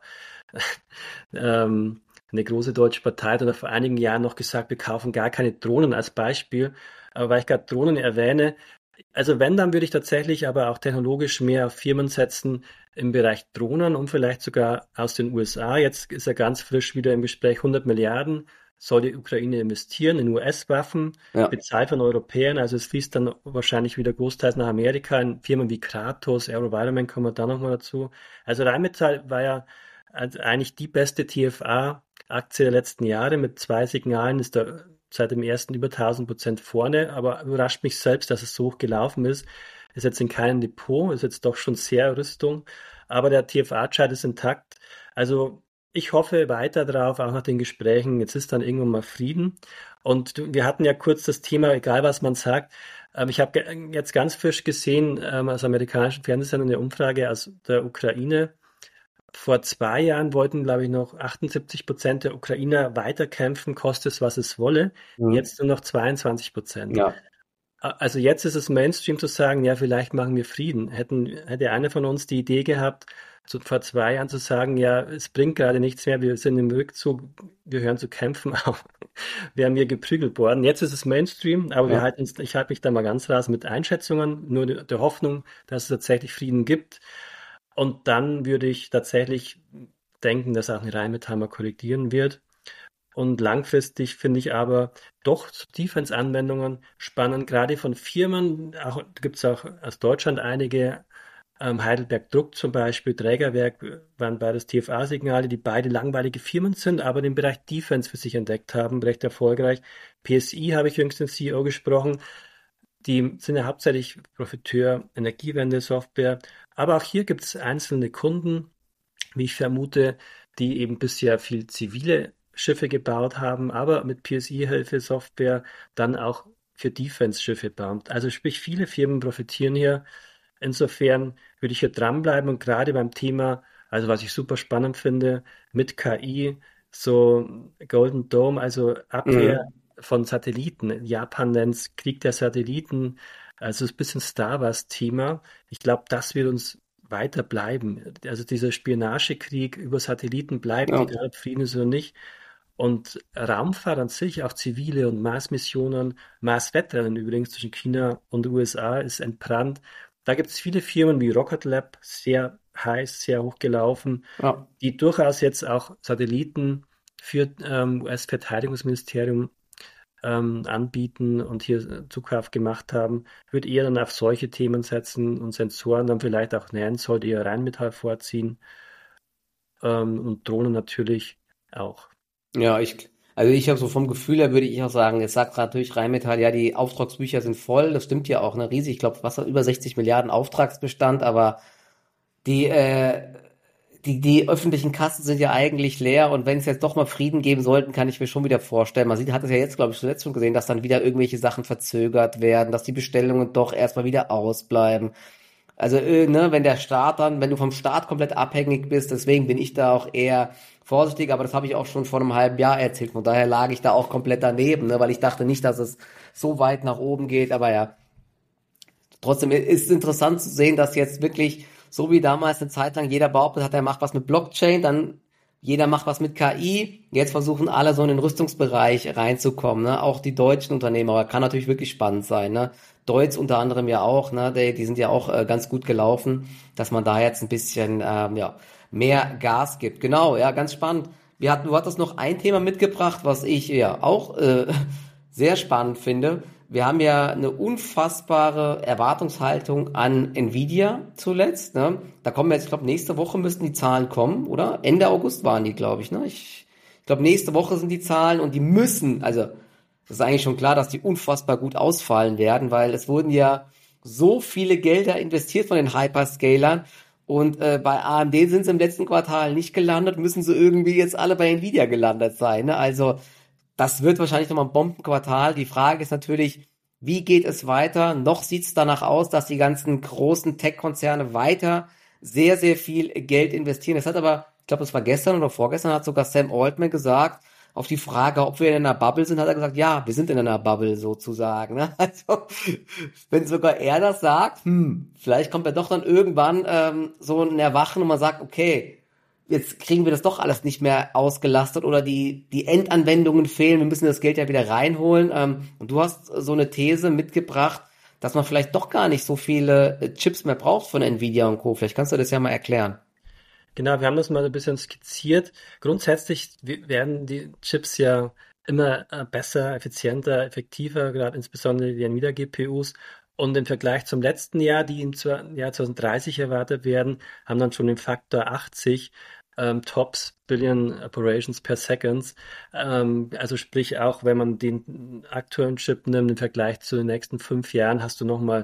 S2: eine große deutsche Partei hat oder vor einigen Jahren noch gesagt, wir kaufen gar keine Drohnen als Beispiel. Aber weil ich gerade Drohnen erwähne, also wenn, dann würde ich tatsächlich aber auch technologisch mehr auf Firmen setzen im Bereich Drohnen und vielleicht sogar aus den USA. Jetzt ist er ganz frisch wieder im Gespräch, 100 Milliarden soll die Ukraine investieren in US-Waffen,
S1: Ja.
S2: bezahlt von Europäern. Also es fließt dann wahrscheinlich wieder großteils nach Amerika in Firmen wie Kratos, AeroVironment kommen wir da nochmal dazu. Also Rheinmetall war ja eigentlich die beste TFA-Aktie der letzten Jahre. Mit 2 Signalen ist er seit dem ersten über 1000% vorne, aber überrascht mich selbst, dass es so hoch gelaufen ist. Ist jetzt in keinem Depot, ist jetzt doch schon sehr Rüstung, aber der TFA-Chart ist intakt. Also ich hoffe weiter drauf, auch nach den Gesprächen. Jetzt ist dann irgendwann mal Frieden. Und wir hatten ja kurz das Thema, egal was man sagt. Ich habe jetzt ganz frisch gesehen, aus amerikanischen Fernsehsendern eine Umfrage aus der Ukraine. Vor 2 Jahren wollten, glaube ich, noch 78% der Ukrainer weiterkämpfen, koste es, was es wolle.
S1: Mhm.
S2: Jetzt nur noch 22%.
S1: Ja.
S2: Also jetzt ist es Mainstream zu sagen, ja, vielleicht machen wir Frieden. Hätte einer von uns die Idee gehabt, vor 2 Jahren zu sagen, ja, es bringt gerade nichts mehr, wir sind im Rückzug, wir hören zu kämpfen auf, wären wir geprügelt worden. Jetzt ist es Mainstream, aber
S1: Ja.
S2: ich halte mich da mal ganz raus mit Einschätzungen, nur der Hoffnung, dass es tatsächlich Frieden gibt. Und dann würde ich tatsächlich denken, dass auch eine Rheinmetall mal korrigieren wird. Und langfristig finde ich aber doch so Defense-Anwendungen spannend, gerade von Firmen. Auch gibt es auch aus Deutschland einige, Heidelberg Druck zum Beispiel, Trägerwerk waren beides TFA-Signale, die beide langweilige Firmen sind, aber den Bereich Defense für sich entdeckt haben, recht erfolgreich. PSI habe ich jüngst den CEO gesprochen. Die sind ja hauptsächlich Profiteur, Energiewende-Software. Aber auch hier gibt es einzelne Kunden, wie ich vermute, die eben bisher viel zivile Schiffe gebaut haben, aber mit PSI-Hilfe-Software dann auch für Defense-Schiffe bauen. Also sprich, viele Firmen profitieren hier. Insofern würde ich hier dranbleiben und gerade beim Thema, also was ich super spannend finde, mit KI, so Golden Dome, also Abwehr
S1: Mhm.
S2: von Satelliten. Japan nennt es Krieg der Satelliten, also ein bisschen Star Wars-Thema. Ich glaube, das wird uns weiter bleiben. Also dieser Spionagekrieg über Satelliten bleibt,
S1: Ja.
S2: egal ob Frieden ist oder nicht. Und Raumfahrt an sich, auch zivile und Mars-Missionen, Mars-Wettrennen übrigens zwischen China und USA ist entbrannt. Da gibt es viele Firmen wie Rocket Lab, sehr heiß, sehr hoch gelaufen,
S1: Ja.
S2: die durchaus jetzt auch Satelliten für US-Verteidigungsministerium anbieten und hier Zugkraft gemacht haben, würde eher dann auf solche Themen setzen und Sensoren dann vielleicht auch nähen, sollte eher Rheinmetall vorziehen und Drohnen natürlich auch.
S1: Ja, also ich habe so vom Gefühl her würde ich auch sagen, jetzt sagt natürlich Rheinmetall, ja, die Auftragsbücher sind voll, das stimmt ja auch, ne, riesig, ich glaube, was über 60 Milliarden Auftragsbestand, aber die, die öffentlichen Kassen sind ja eigentlich leer und wenn es jetzt doch mal Frieden geben sollten, kann ich mir schon wieder vorstellen. Man sieht, hat es ja jetzt, glaube ich, zuletzt schon gesehen, dass dann wieder irgendwelche Sachen verzögert werden, dass die Bestellungen doch erstmal wieder ausbleiben. Also, ne, wenn der Staat dann, wenn du vom Staat komplett abhängig bist, deswegen bin ich da auch eher vorsichtig, aber das habe ich auch schon vor einem halben Jahr erzählt. Von daher lag ich da auch komplett daneben, ne, weil ich dachte nicht, dass es so weit nach oben geht, aber ja. Trotzdem ist es interessant zu sehen, dass jetzt wirklich, so wie damals eine Zeit lang jeder behauptet hat, er macht was mit Blockchain, dann jeder macht was mit KI. Jetzt versuchen alle so in den Rüstungsbereich reinzukommen, ne? Auch die deutschen Unternehmen, aber kann natürlich wirklich spannend sein, ne? Deutz unter anderem ja auch, ne? Die sind ja auch ganz gut gelaufen, dass man da jetzt ein bisschen ja, mehr Gas gibt. Genau, ja, ganz spannend. Du hattest noch ein Thema mitgebracht, was ich ja auch sehr spannend finde. Wir haben ja eine unfassbare Erwartungshaltung an Nvidia zuletzt. Ne? Da kommen jetzt, ich glaube, nächste Woche müssten die Zahlen kommen, oder? Ende August waren die, glaube ich. Ne? Ich glaube, nächste Woche sind die Zahlen und die müssen, also das ist eigentlich schon klar, dass die unfassbar gut ausfallen werden, weil es wurden ja so viele Gelder investiert von den Hyperscalern und bei AMD sind sie im letzten Quartal nicht gelandet, müssen sie irgendwie jetzt alle bei Nvidia gelandet sein. Ne? Also das wird wahrscheinlich nochmal ein Bombenquartal. Die Frage ist natürlich, wie geht es weiter? Noch sieht es danach aus, dass die ganzen großen Tech-Konzerne weiter sehr viel Geld investieren. Das hat aber, ich glaube, das war gestern oder vorgestern, hat sogar Sam Altman gesagt, auf die Frage, ob wir in einer Bubble sind, hat er gesagt, ja, wir sind in einer Bubble sozusagen. Ne? Also, wenn sogar er das sagt, vielleicht kommt ja doch dann irgendwann so ein Erwachen und man sagt, okay, jetzt kriegen wir das doch alles nicht mehr ausgelastet oder die Endanwendungen fehlen, wir müssen das Geld ja wieder reinholen. Und du hast so eine These mitgebracht, dass man vielleicht doch gar nicht so viele Chips mehr braucht von Nvidia und Co. Vielleicht kannst du das ja mal erklären.
S2: Genau, wir haben das mal ein bisschen skizziert. Grundsätzlich werden die Chips ja immer besser, effizienter, effektiver, gerade insbesondere die Nvidia-GPUs. Und im Vergleich zum letzten Jahr, die im Jahr 2030 erwartet werden, haben dann schon den Faktor 80 Tops, Billion Operations per Second. Also sprich auch, wenn man den aktuellen Chip nimmt, im Vergleich zu den nächsten 5 Jahren, hast du nochmal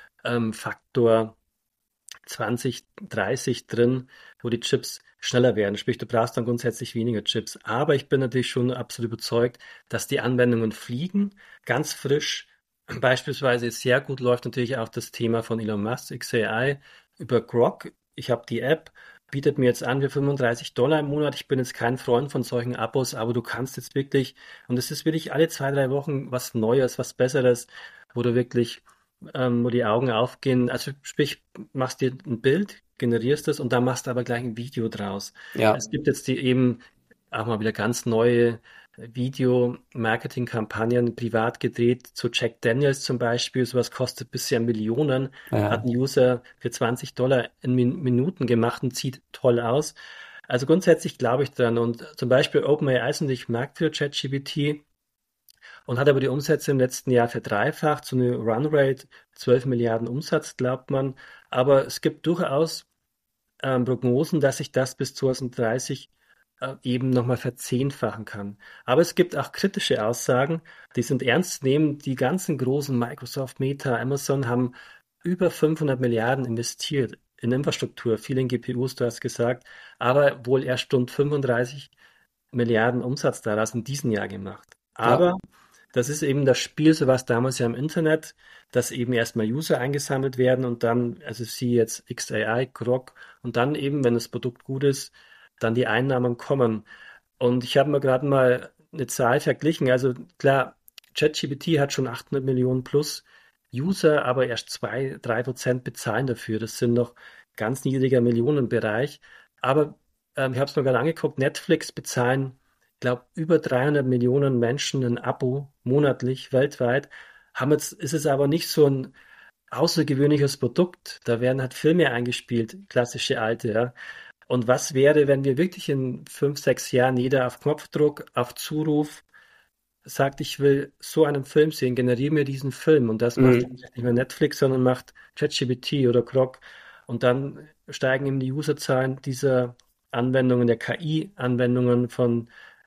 S2: Faktor 20, 30 drin, wo die Chips schneller werden. Sprich, du brauchst dann grundsätzlich weniger Chips. Aber ich bin natürlich schon absolut überzeugt, dass die Anwendungen fliegen, ganz frisch. Beispielsweise sehr gut läuft natürlich auch das Thema von Elon Musk, XAI, über Grok. Ich habe die App, bietet mir jetzt an für $35 im Monat. Ich bin jetzt kein Freund von solchen Abos, aber du kannst jetzt wirklich, und es ist wirklich alle 2, 3 Wochen was Neues, was Besseres, wo du wirklich wo die Augen aufgehen. Also sprich, machst dir ein Bild, generierst es und dann machst du aber gleich ein Video draus.
S1: Ja,
S2: Es gibt jetzt die eben auch mal wieder ganz neue Video-Marketing-Kampagnen privat gedreht, zu Jack Daniels zum Beispiel. Sowas kostet bisher Millionen, hat
S1: ja.
S2: ein User für $20 in Minuten gemacht und sieht toll aus. Also grundsätzlich glaube ich dran. Und zum Beispiel OpenAI ist natürlich Markt für ChatGPT und hat aber die Umsätze im letzten Jahr verdreifacht, so eine Runrate, 12 Milliarden Umsatz, glaubt man. Aber es gibt durchaus Prognosen, dass sich das bis 2030 eben nochmal verzehnfachen kann. Aber es gibt auch kritische Aussagen, die sind ernst zu nehmen. Die ganzen großen Microsoft, Meta, Amazon haben über 500 Milliarden investiert in Infrastruktur, viel in GPUs, du hast gesagt, aber wohl erst rund 35 Milliarden Umsatz daraus in diesem Jahr gemacht.
S1: Ja.
S2: Aber das ist eben das Spiel, so war es damals ja im Internet, dass eben erstmal User eingesammelt werden und dann, also sie jetzt XAI, Grok und dann eben, wenn das Produkt gut ist, dann die Einnahmen kommen. Und ich habe mir gerade mal eine Zahl verglichen. Also klar, ChatGPT hat schon 800 Millionen plus User, aber erst 2, 3% bezahlen dafür. Das sind noch ganz niedriger Millionenbereich. Aber ich habe es mir gerade angeguckt, Netflix bezahlen, glaube über 300 Millionen Menschen ein Abo monatlich weltweit. Ist es aber nicht so ein außergewöhnliches Produkt. Da werden halt Filme eingespielt, klassische alte, ja. Und was wäre, wenn wir wirklich in 5, 6 Jahren jeder auf Knopfdruck, auf Zuruf sagt, ich will so einen Film sehen, generiere mir diesen Film. Und das macht dann
S1: Mhm.
S2: nicht mehr Netflix, sondern macht ChatGPT oder Grok. Und dann steigen eben die Userzahlen dieser Anwendungen, der KI-Anwendungen von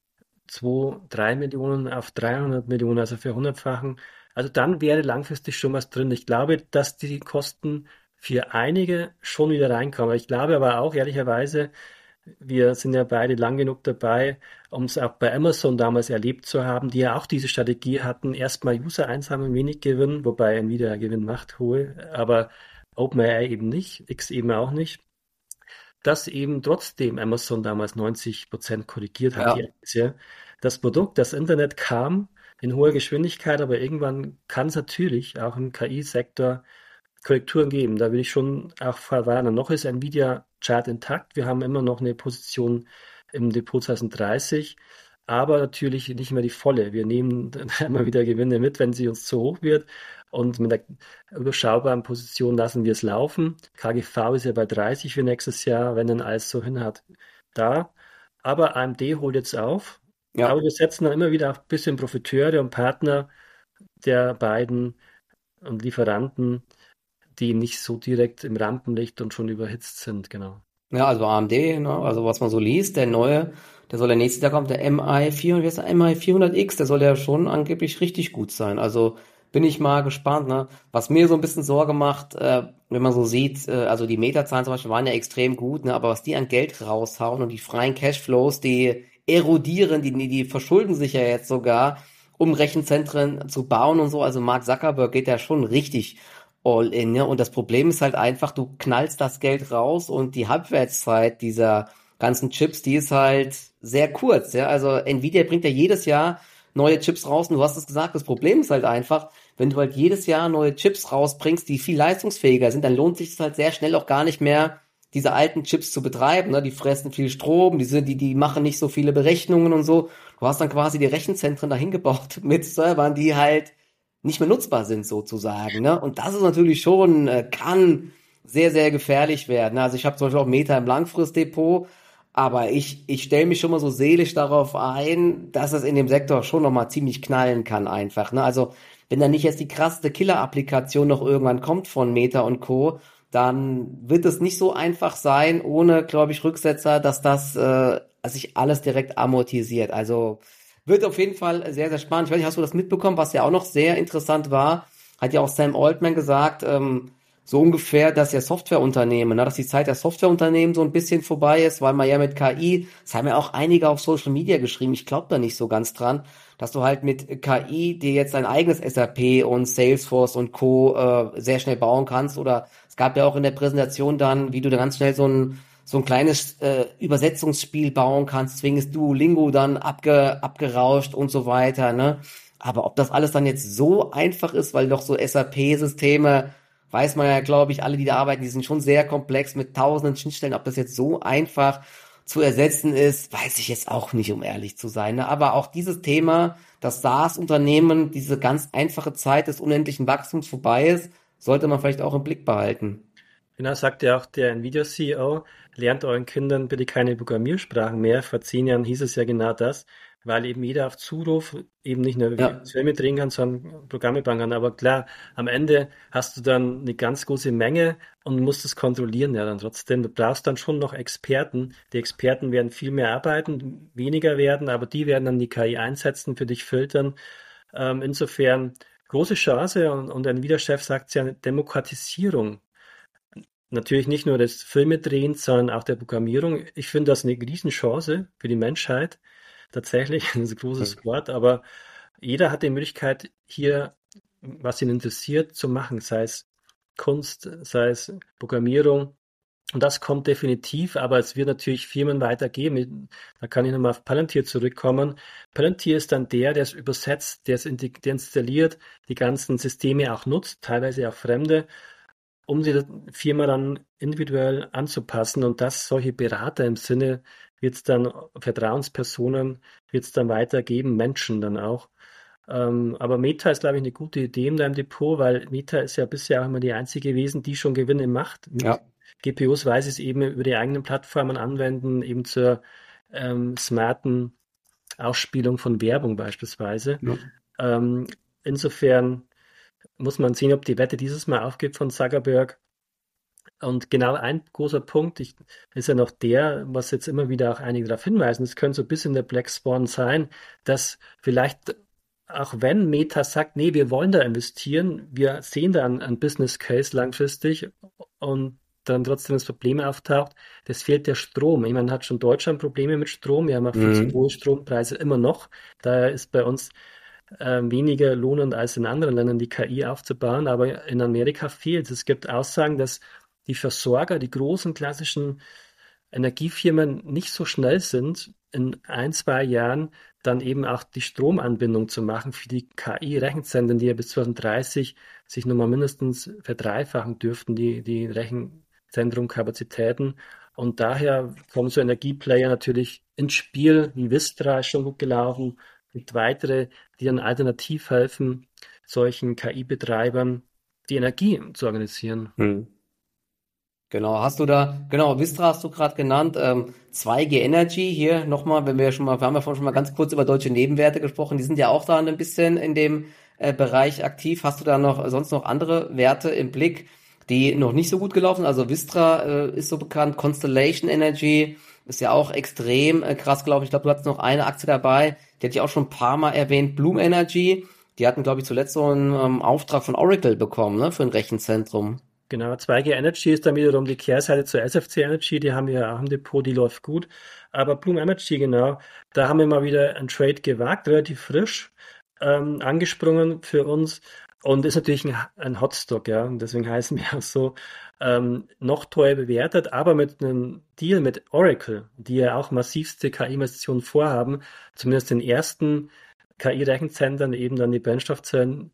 S2: 2, 3 Millionen auf 300 Millionen, also verhundertfachen. Also dann wäre langfristig schon was drin. Ich glaube, dass die Kosten für einige schon wieder reinkommen. Ich glaube aber auch, ehrlicherweise, wir sind ja beide lang genug dabei, um es auch bei Amazon damals erlebt zu haben, die ja auch diese Strategie hatten, erstmal User einsammeln, wenig Gewinn, wobei Nvidia Gewinn macht, hohe, aber OpenAI eben nicht, X eben auch nicht, dass eben trotzdem Amazon damals 90% korrigiert hat, die
S1: Ja.
S2: Aktie. Das Produkt, das Internet kam in hoher Geschwindigkeit, aber irgendwann kann es natürlich auch im KI-Sektor Korrekturen geben. Da will ich schon auch verwarnen. Noch ist Nvidia Chart intakt. Wir haben immer noch eine Position im Depot 2030, aber natürlich nicht mehr die volle. Wir nehmen dann immer wieder Gewinne mit, wenn sie uns zu hoch wird. Und mit der überschaubaren Position lassen wir es laufen. KGV ist ja bei 30 für nächstes Jahr, wenn dann alles so hinhat, da. Aber AMD holt jetzt auf. Aber
S1: Ja.
S2: wir setzen dann immer wieder auf ein bisschen Profiteure und Partner der beiden und Lieferanten, die nicht so direkt im Rampenlicht und schon überhitzt sind, genau.
S1: Ja, also AMD, ne, also was man so liest, der neue, der soll der nächste Jahr kommen, der MI 400, wie heißt der MI 400X, der soll ja schon angeblich richtig gut sein. Also bin ich mal gespannt, ne? Was mir so ein bisschen Sorge macht, wenn man so sieht, also die Meta-Zahlen zum Beispiel waren ja extrem gut, ne? Aber was die an Geld raushauen und die freien Cashflows, die erodieren, die verschulden sich ja jetzt sogar, um Rechenzentren zu bauen und so. Also Mark Zuckerberg geht ja schon richtig all in, ne? Und das Problem ist halt einfach, du knallst das Geld raus und die Halbwertszeit dieser ganzen Chips, die ist halt sehr kurz, ja. Also Nvidia bringt ja jedes Jahr neue Chips raus und du hast es gesagt, das Problem ist halt einfach, wenn du halt jedes Jahr neue Chips rausbringst, die viel leistungsfähiger sind, dann lohnt sich es halt sehr schnell auch gar nicht mehr, diese alten Chips zu betreiben, ne? Die fressen viel Strom, die machen nicht so viele Berechnungen und so. Du hast dann quasi die Rechenzentren dahin gebaut mit Servern, die halt nicht mehr nutzbar sind sozusagen, ne? Und das ist natürlich schon, kann sehr, sehr gefährlich werden. Also ich habe zum Beispiel auch Meta im Langfristdepot, aber ich stelle mich schon mal so seelisch darauf ein, dass es in dem Sektor schon nochmal ziemlich knallen kann einfach, ne? Also wenn da nicht jetzt die krasseste Killer-Applikation noch irgendwann kommt von Meta und Co., dann wird es nicht so einfach sein, ohne, glaube ich, Rücksetzer, dass das sich alles direkt amortisiert. Also wird auf jeden Fall sehr, sehr spannend. Ich weiß nicht, hast du das mitbekommen, was ja auch noch sehr interessant war? Hat ja auch Sam Altman gesagt, so ungefähr, dass ja Softwareunternehmen, ne, dass die Zeit der Softwareunternehmen so ein bisschen vorbei ist, weil man ja mit KI, das haben ja auch einige auf Social Media geschrieben, ich glaube da nicht so ganz dran, dass du halt mit KI dir jetzt dein eigenes SAP und Salesforce und Co. Sehr schnell bauen kannst. Oder es gab ja auch in der Präsentation dann, wie du da ganz schnell so ein kleines Übersetzungsspiel bauen kannst, zwingst Duolingo dann abgerauscht und so weiter, ne? Aber ob das alles dann jetzt so einfach ist, weil doch so SAP-Systeme, weiß man ja, glaube ich, alle, die da arbeiten, die sind schon sehr komplex mit tausenden Schnittstellen. Ob das jetzt so einfach zu ersetzen ist, weiß ich jetzt auch nicht, um ehrlich zu sein, ne? Aber auch dieses Thema, dass SaaS-Unternehmen diese ganz einfache Zeit des unendlichen Wachstums vorbei ist, sollte man vielleicht auch im Blick behalten.
S2: Genau, sagt ja auch der Nvidia-CEO, lernt euren Kindern bitte keine Programmiersprachen mehr. Vor 10 Jahren hieß es ja genau das, weil eben jeder auf Zuruf eben nicht nur
S1: Ja,
S2: Filme drehen kann, sondern Programme bauen kann. Aber klar, am Ende hast du dann eine ganz große Menge und musst es kontrollieren ja dann trotzdem. Du brauchst dann schon noch Experten. Die Experten werden viel mehr arbeiten, weniger werden, aber die werden dann die KI einsetzen, für dich filtern. Insofern große Chance und ein Nvidia-Chef sagt ja, Demokratisierung. Natürlich nicht nur des Filmedrehens, sondern auch der Programmierung. Ich finde das eine Riesenchance für die Menschheit. Tatsächlich, das ist ein großes Wort, aber jeder hat die Möglichkeit, hier, was ihn interessiert, zu machen, sei es Kunst, sei es Programmierung. Und das kommt definitiv, aber es wird natürlich Firmen weitergeben. Da kann ich nochmal auf Palantir zurückkommen. Palantir ist dann der es übersetzt, der installiert, die ganzen Systeme auch nutzt, teilweise auch fremde, um die Firma dann individuell anzupassen. Und das solche Berater im Sinne, wird es dann Vertrauenspersonen, wird es dann weitergeben, Menschen dann auch. Aber Meta ist, glaube ich, eine gute Idee in deinem Depot, weil Meta ist ja bisher auch immer die einzige gewesen, die schon Gewinne macht. Mit
S1: ja,
S2: GPUs, weil sie es eben über die eigenen Plattformen anwenden, eben zur smarten Ausspielung von Werbung beispielsweise.
S1: ja.
S2: Ähm, insofern muss man sehen, ob die Wette dieses Mal aufgeht von Zuckerberg. Und genau ein großer Punkt ist ja noch der, was jetzt immer wieder auch einige darauf hinweisen, es könnte so ein bisschen der Black Swan sein, dass vielleicht, auch wenn Meta sagt, nee, wir wollen da investieren, wir sehen da einen Business Case langfristig und dann trotzdem das Problem auftaucht, das fehlt der Strom. Ich meine, hat schon Deutschland Probleme mit Strom, wir haben auch viel zu
S1: Mhm.
S2: hohe Strompreise immer noch. Daher ist bei uns weniger lohnend als in anderen Ländern die KI aufzubauen, aber in Amerika fehlt es. Es gibt Aussagen, dass die Versorger, die großen klassischen Energiefirmen nicht so schnell sind, in 1, 2 Jahren dann eben auch die Stromanbindung zu machen für die KI-Rechenzentren, die ja bis 2030 sich nochmal mindestens verdreifachen dürften, die Rechenzentrumkapazitäten. Und daher kommen so Energieplayer natürlich ins Spiel, wie Vistra ist schon gut gelaufen, und weitere, die dann alternativ helfen, solchen KI-Betreibern die Energie zu organisieren.
S1: Mhm. Genau, genau, Vistra hast du gerade genannt, 2G Energy hier nochmal, wir haben ja vorhin schon mal ganz kurz über deutsche Nebenwerte gesprochen, die sind ja auch da ein bisschen in dem Bereich aktiv. Hast du da sonst noch andere Werte im Blick, die noch nicht so gut gelaufen sind? Also Vistra ist so bekannt, Constellation Energy ist ja auch extrem krass gelaufen. Ich glaube, du hattest noch eine Aktie dabei, die hatte ich auch schon ein paar Mal erwähnt, Bloom Energy. Die hatten, glaube ich, zuletzt so einen Auftrag von Oracle bekommen, ne, für ein Rechenzentrum.
S2: Genau, 2G Energy ist dann wiederum die Kehrseite zur SFC Energy, die haben wir ja auch im Depot, die läuft gut. Aber Bloom Energy, genau, da haben wir mal wieder einen Trade gewagt, relativ frisch angesprungen für uns. Und ist natürlich ein Hotstock, ja, und deswegen heißen wir auch so, noch teuer bewertet, aber mit einem Deal mit Oracle, die ja auch massivste KI-Investitionen vorhaben, zumindest den ersten KI-Rechenzentren eben dann die Brennstoffzellen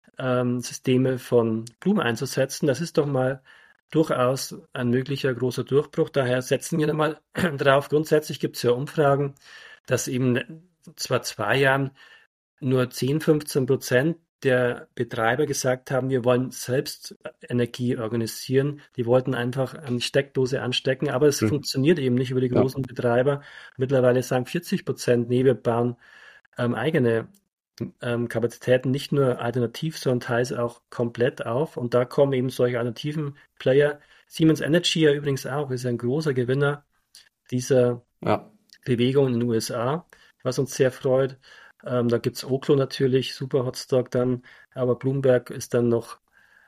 S2: Systeme von Bloom einzusetzen. Das ist doch mal durchaus ein möglicher großer Durchbruch. Daher setzen wir da mal drauf. Grundsätzlich gibt es ja Umfragen, dass eben zwar 2 Jahren nur 10-15% der Betreiber gesagt haben, wir wollen selbst Energie organisieren. Die wollten einfach eine Steckdose anstecken, aber es
S1: Hm.
S2: funktioniert eben nicht über die
S1: Ja.
S2: großen Betreiber. Mittlerweile sagen 40%, nee, wir bauen eigene Kapazitäten nicht nur alternativ, sondern teils auch komplett auf. Und da kommen eben solche alternativen Player. Siemens Energy ja übrigens auch, ist ein großer Gewinner dieser
S1: Ja.
S2: Bewegung in den USA, was uns sehr freut. Da gibt es Oklo natürlich, super Hotstock dann, aber Bloomberg ist dann noch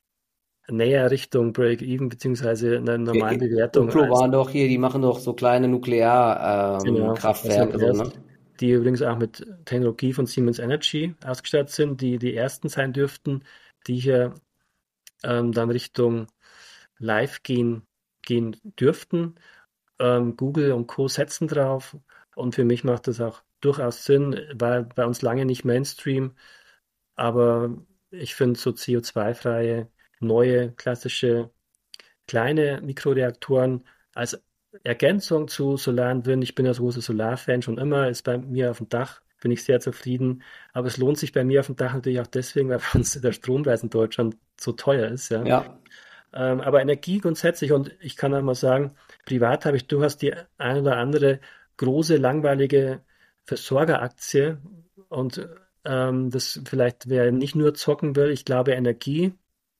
S2: näher Richtung Break-Even beziehungsweise einer normalen Bewertung
S1: Oklo
S2: als
S1: waren doch hier, die machen doch so kleine
S2: genau, also
S1: Kraftwerke, so, ne?
S2: die übrigens auch mit Technologie von Siemens Energy ausgestattet sind, die die ersten sein dürften, die hier dann Richtung Live gehen dürften. Google und Co. setzen drauf und für mich macht das auch durchaus Sinn, war bei uns lange nicht Mainstream, aber ich finde so CO2-freie, neue, klassische, kleine Mikroreaktoren als Ergänzung zu Solar und Wind. Ich bin ja so großer Solarfan schon immer, ist bei mir auf dem Dach, bin ich sehr zufrieden. Aber es lohnt sich bei mir auf dem Dach natürlich auch deswegen, weil bei uns der Strompreis in Deutschland so teuer ist, ja.
S1: Ja.
S2: Aber Energie grundsätzlich, und ich kann auch mal sagen, privat habe ich durchaus die ein oder andere große, langweilige Versorgeraktie und das vielleicht, wer nicht nur zocken will, ich glaube, Energie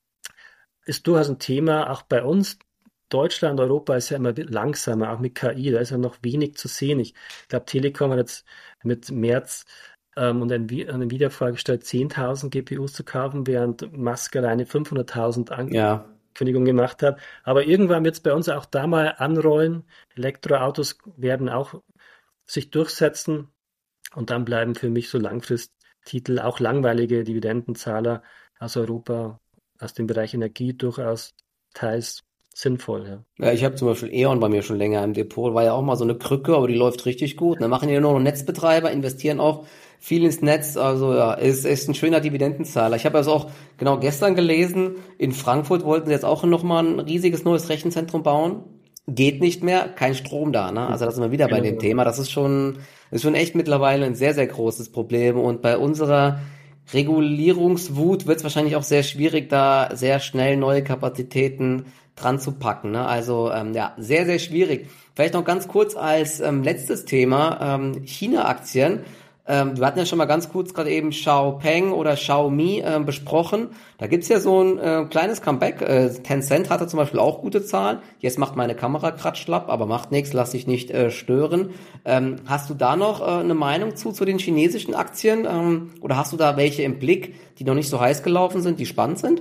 S2: ist durchaus ein Thema, auch bei uns. Deutschland, Europa ist ja immer langsamer, auch mit KI, da ist ja noch wenig zu sehen. Ich glaube, Telekom hat jetzt mit März und Nvidia vorgestellt, 10.000 GPUs zu kaufen, während Musk alleine 500.000
S1: Ja.
S2: Ankündigungen gemacht hat. Aber irgendwann wird es bei uns auch da mal anrollen. Elektroautos werden auch sich durchsetzen und dann bleiben für mich so Langfristtitel, auch langweilige Dividendenzahler aus Europa, aus dem Bereich Energie durchaus teils sinnvoll. Ja.
S1: Ja, ich habe zum Beispiel E.ON bei mir schon länger im Depot, war ja auch mal so eine Krücke, aber die läuft richtig gut. Ne? Machen ja nur noch Netzbetreiber, investieren auch viel ins Netz, also ja, ist ein schöner Dividendenzahler. Ich habe das auch genau gestern gelesen, in Frankfurt wollten sie jetzt auch nochmal ein riesiges neues Rechenzentrum bauen. Geht nicht mehr, kein Strom da, ne? Also da sind wir wieder bei dem
S2: Genau.
S1: Thema. Das ist schon echt mittlerweile ein sehr, sehr großes Problem. Und bei unserer Regulierungswut wird es wahrscheinlich auch sehr schwierig, da sehr schnell neue Kapazitäten dran zu packen. Ne? Also ja, sehr, sehr schwierig. Vielleicht noch ganz kurz als letztes Thema, China-Aktien. Wir hatten ja schon mal ganz kurz gerade eben Xiaopeng oder Xiaomi besprochen. Da gibt's ja so ein kleines Comeback. Tencent hatte zum Beispiel auch gute Zahlen. Jetzt macht meine Kamera grad schlapp, aber macht nichts, lass dich nicht stören. Hast du da noch eine Meinung zu den chinesischen Aktien? Oder hast du da welche im Blick, die noch nicht so heiß gelaufen sind, die spannend sind?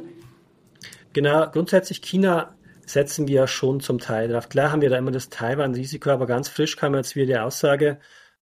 S2: Genau, grundsätzlich China setzen wir ja schon zum Teil drauf. Klar haben wir da immer das Taiwan-Risiko, aber ganz frisch kam jetzt wieder die Aussage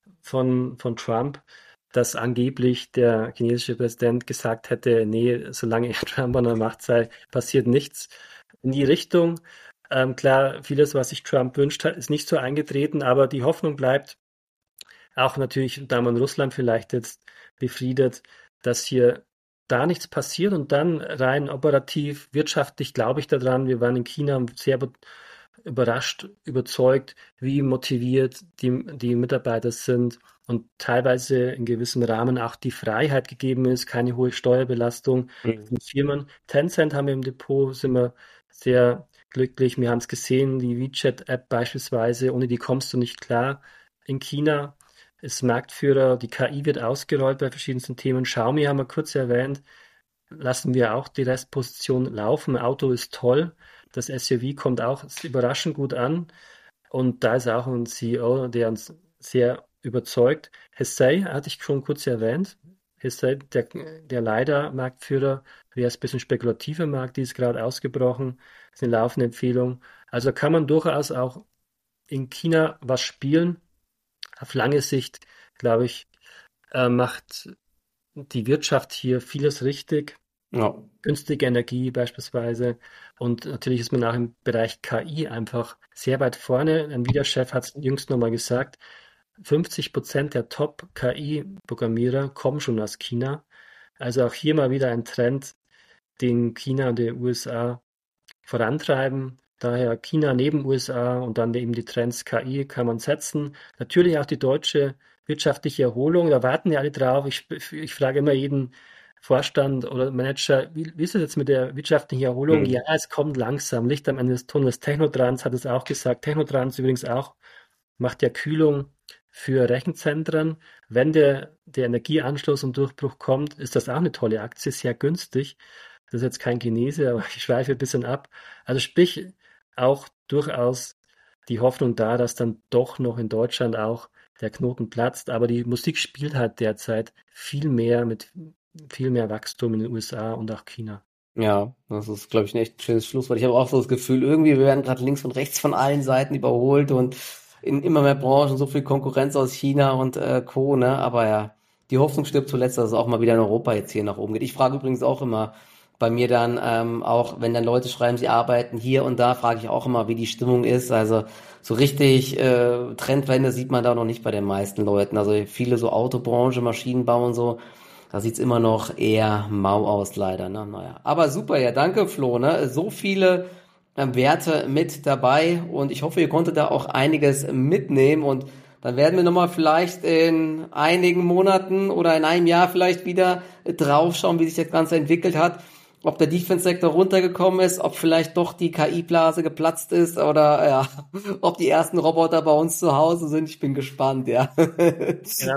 S2: von Trump, dass angeblich der chinesische Präsident gesagt hätte, nee, solange Trump an der Macht sei, passiert nichts in die Richtung. Klar, vieles, was sich Trump wünscht hat, ist nicht so eingetreten, aber die Hoffnung bleibt auch natürlich, da man Russland vielleicht jetzt befriedet, dass hier da nichts passiert und dann rein operativ, wirtschaftlich glaube ich daran. Wir waren in China sehr überrascht, überzeugt, wie motiviert die Mitarbeiter sind und teilweise in gewissem Rahmen auch die Freiheit gegeben ist, keine hohe Steuerbelastung
S1: Mhm.
S2: von Firmen. Tencent haben wir im Depot, sind wir sehr glücklich. Wir haben es gesehen, die WeChat-App beispielsweise, ohne die kommst du nicht klar. In China ist Marktführer, die KI wird ausgerollt bei verschiedensten Themen. Xiaomi haben wir kurz erwähnt, lassen wir auch die Restposition laufen. Auto ist toll. Das SUV kommt auch überraschend gut an. Und da ist auch ein CEO, der uns sehr überzeugt. Hesay hatte ich schon kurz erwähnt. Hesay, der leider Marktführer, der ist ein bisschen spekulativer Markt, die ist gerade ausgebrochen. Das ist eine laufende Empfehlung. Also kann man durchaus auch in China was spielen. Auf lange Sicht, glaube ich, macht die Wirtschaft hier vieles richtig.
S1: Ja.
S2: günstige Energie beispielsweise. Und natürlich ist man auch im Bereich KI einfach sehr weit vorne. Ein Nvidia-Chef hat es jüngst nochmal gesagt, 50% der Top-KI-Programmierer kommen schon aus China. Also auch hier mal wieder ein Trend, den China und die USA vorantreiben. Daher China neben USA und dann eben die Trends KI kann man setzen. Natürlich auch die deutsche wirtschaftliche Erholung, da warten ja alle drauf. Ich frage immer jeden Vorstand oder Manager, wie ist es jetzt mit der wirtschaftlichen Erholung? Ja,
S1: Hm.
S2: es kommt langsam, Licht am Ende des Tunnels. Technotrans hat es auch gesagt. Technotrans übrigens auch, macht ja Kühlung für Rechenzentren. Wenn der Energieanschluss und Durchbruch kommt, ist das auch eine tolle Aktie, sehr günstig. Das ist jetzt kein Chinese, aber ich schweife ein bisschen ab. Also sprich, auch durchaus die Hoffnung da, dass dann doch noch in Deutschland auch der Knoten platzt. Aber die Musik spielt halt derzeit viel mehr mit viel mehr Wachstum in den USA und auch China.
S1: Ja, das ist, glaube ich, ein echt schönes Schlusswort. Ich habe auch so das Gefühl, irgendwie, wir werden gerade links und rechts von allen Seiten überholt und in immer mehr Branchen so viel Konkurrenz aus China und Co., ne? Aber ja, die Hoffnung stirbt zuletzt, dass es auch mal wieder in Europa jetzt hier nach oben geht. Ich frage übrigens auch immer bei mir dann, auch wenn dann Leute schreiben, sie arbeiten hier und da, frage ich auch immer, wie die Stimmung ist. Also so richtig Trendwende sieht man da noch nicht bei den meisten Leuten. Also viele so Autobranche, Maschinenbau und so, da sieht's immer noch eher mau aus, leider, ne? Naja. Aber super, ja, danke, Flo, ne? So viele Werte mit dabei und ich hoffe, ihr konntet da auch einiges mitnehmen und dann werden wir nochmal vielleicht in einigen Monaten oder in einem Jahr vielleicht wieder draufschauen, wie sich das Ganze entwickelt hat, ob der Defense-Sektor runtergekommen ist, ob vielleicht doch die KI-Blase geplatzt ist oder ja, ob die ersten Roboter bei uns zu Hause sind. Ich bin gespannt, ja.
S2: Genau,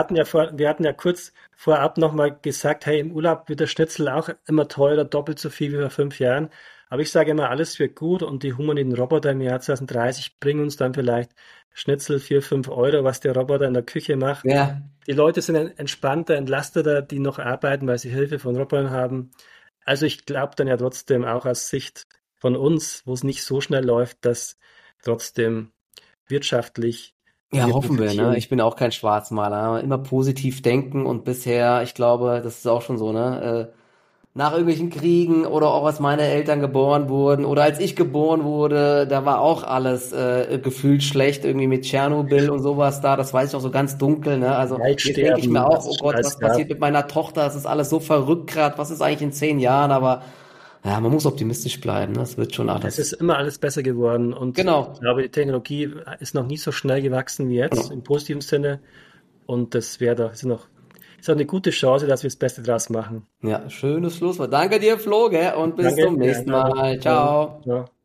S2: wir hatten ja kurz vorab nochmal gesagt, hey, im Urlaub wird der Schnitzel auch immer teurer, doppelt so viel wie vor 5 Jahren. Aber ich sage immer, alles wird gut und die humanoiden Roboter im Jahr 2030 bringen uns dann vielleicht Schnitzel 4, 5 Euro, was der Roboter in der Küche macht.
S1: Ja,
S2: Die Leute sind entspannter, entlasteter, die noch arbeiten, weil sie Hilfe von Robotern haben. Also ich glaube dann ja trotzdem auch aus Sicht von uns, wo es nicht so schnell läuft, dass trotzdem wirtschaftlich
S1: ja,
S2: wir
S1: hoffen wir, ne?
S2: profitieren.
S1: Ich bin auch kein Schwarzmaler. Immer positiv denken und bisher, ich glaube, das ist auch schon so, ne? Nach irgendwelchen Kriegen oder auch als meine Eltern geboren wurden oder als ich geboren wurde, da war auch alles gefühlt schlecht, irgendwie mit Tschernobyl und sowas da, das weiß ich auch so ganz dunkel, ne? Also jetzt denke ich mir
S2: Waldsterben,
S1: auch,
S2: was
S1: oh
S2: es schon
S1: Gott,
S2: alles
S1: was passiert
S2: gab.
S1: mit meiner Tochter? Das ist alles so verrückt gerade, was ist eigentlich in 10 Jahren? Aber ja, man muss optimistisch bleiben, ne? Das wird schon
S2: Es
S1: alles.
S2: ist immer alles besser geworden und ich
S1: Genau.
S2: glaube, die Technologie ist noch nie so schnell gewachsen wie jetzt, im positiven Sinne. Und das wäre doch, ist auch eine gute Chance, dass wir das Beste draus machen.
S1: Ja, schönes Schlusswort. Danke dir, Flo, gell? Und bis
S2: Danke
S1: zum
S2: für die
S1: nächsten
S2: Einladung.
S1: Mal.
S2: Ja,
S1: Ciao.
S2: ja.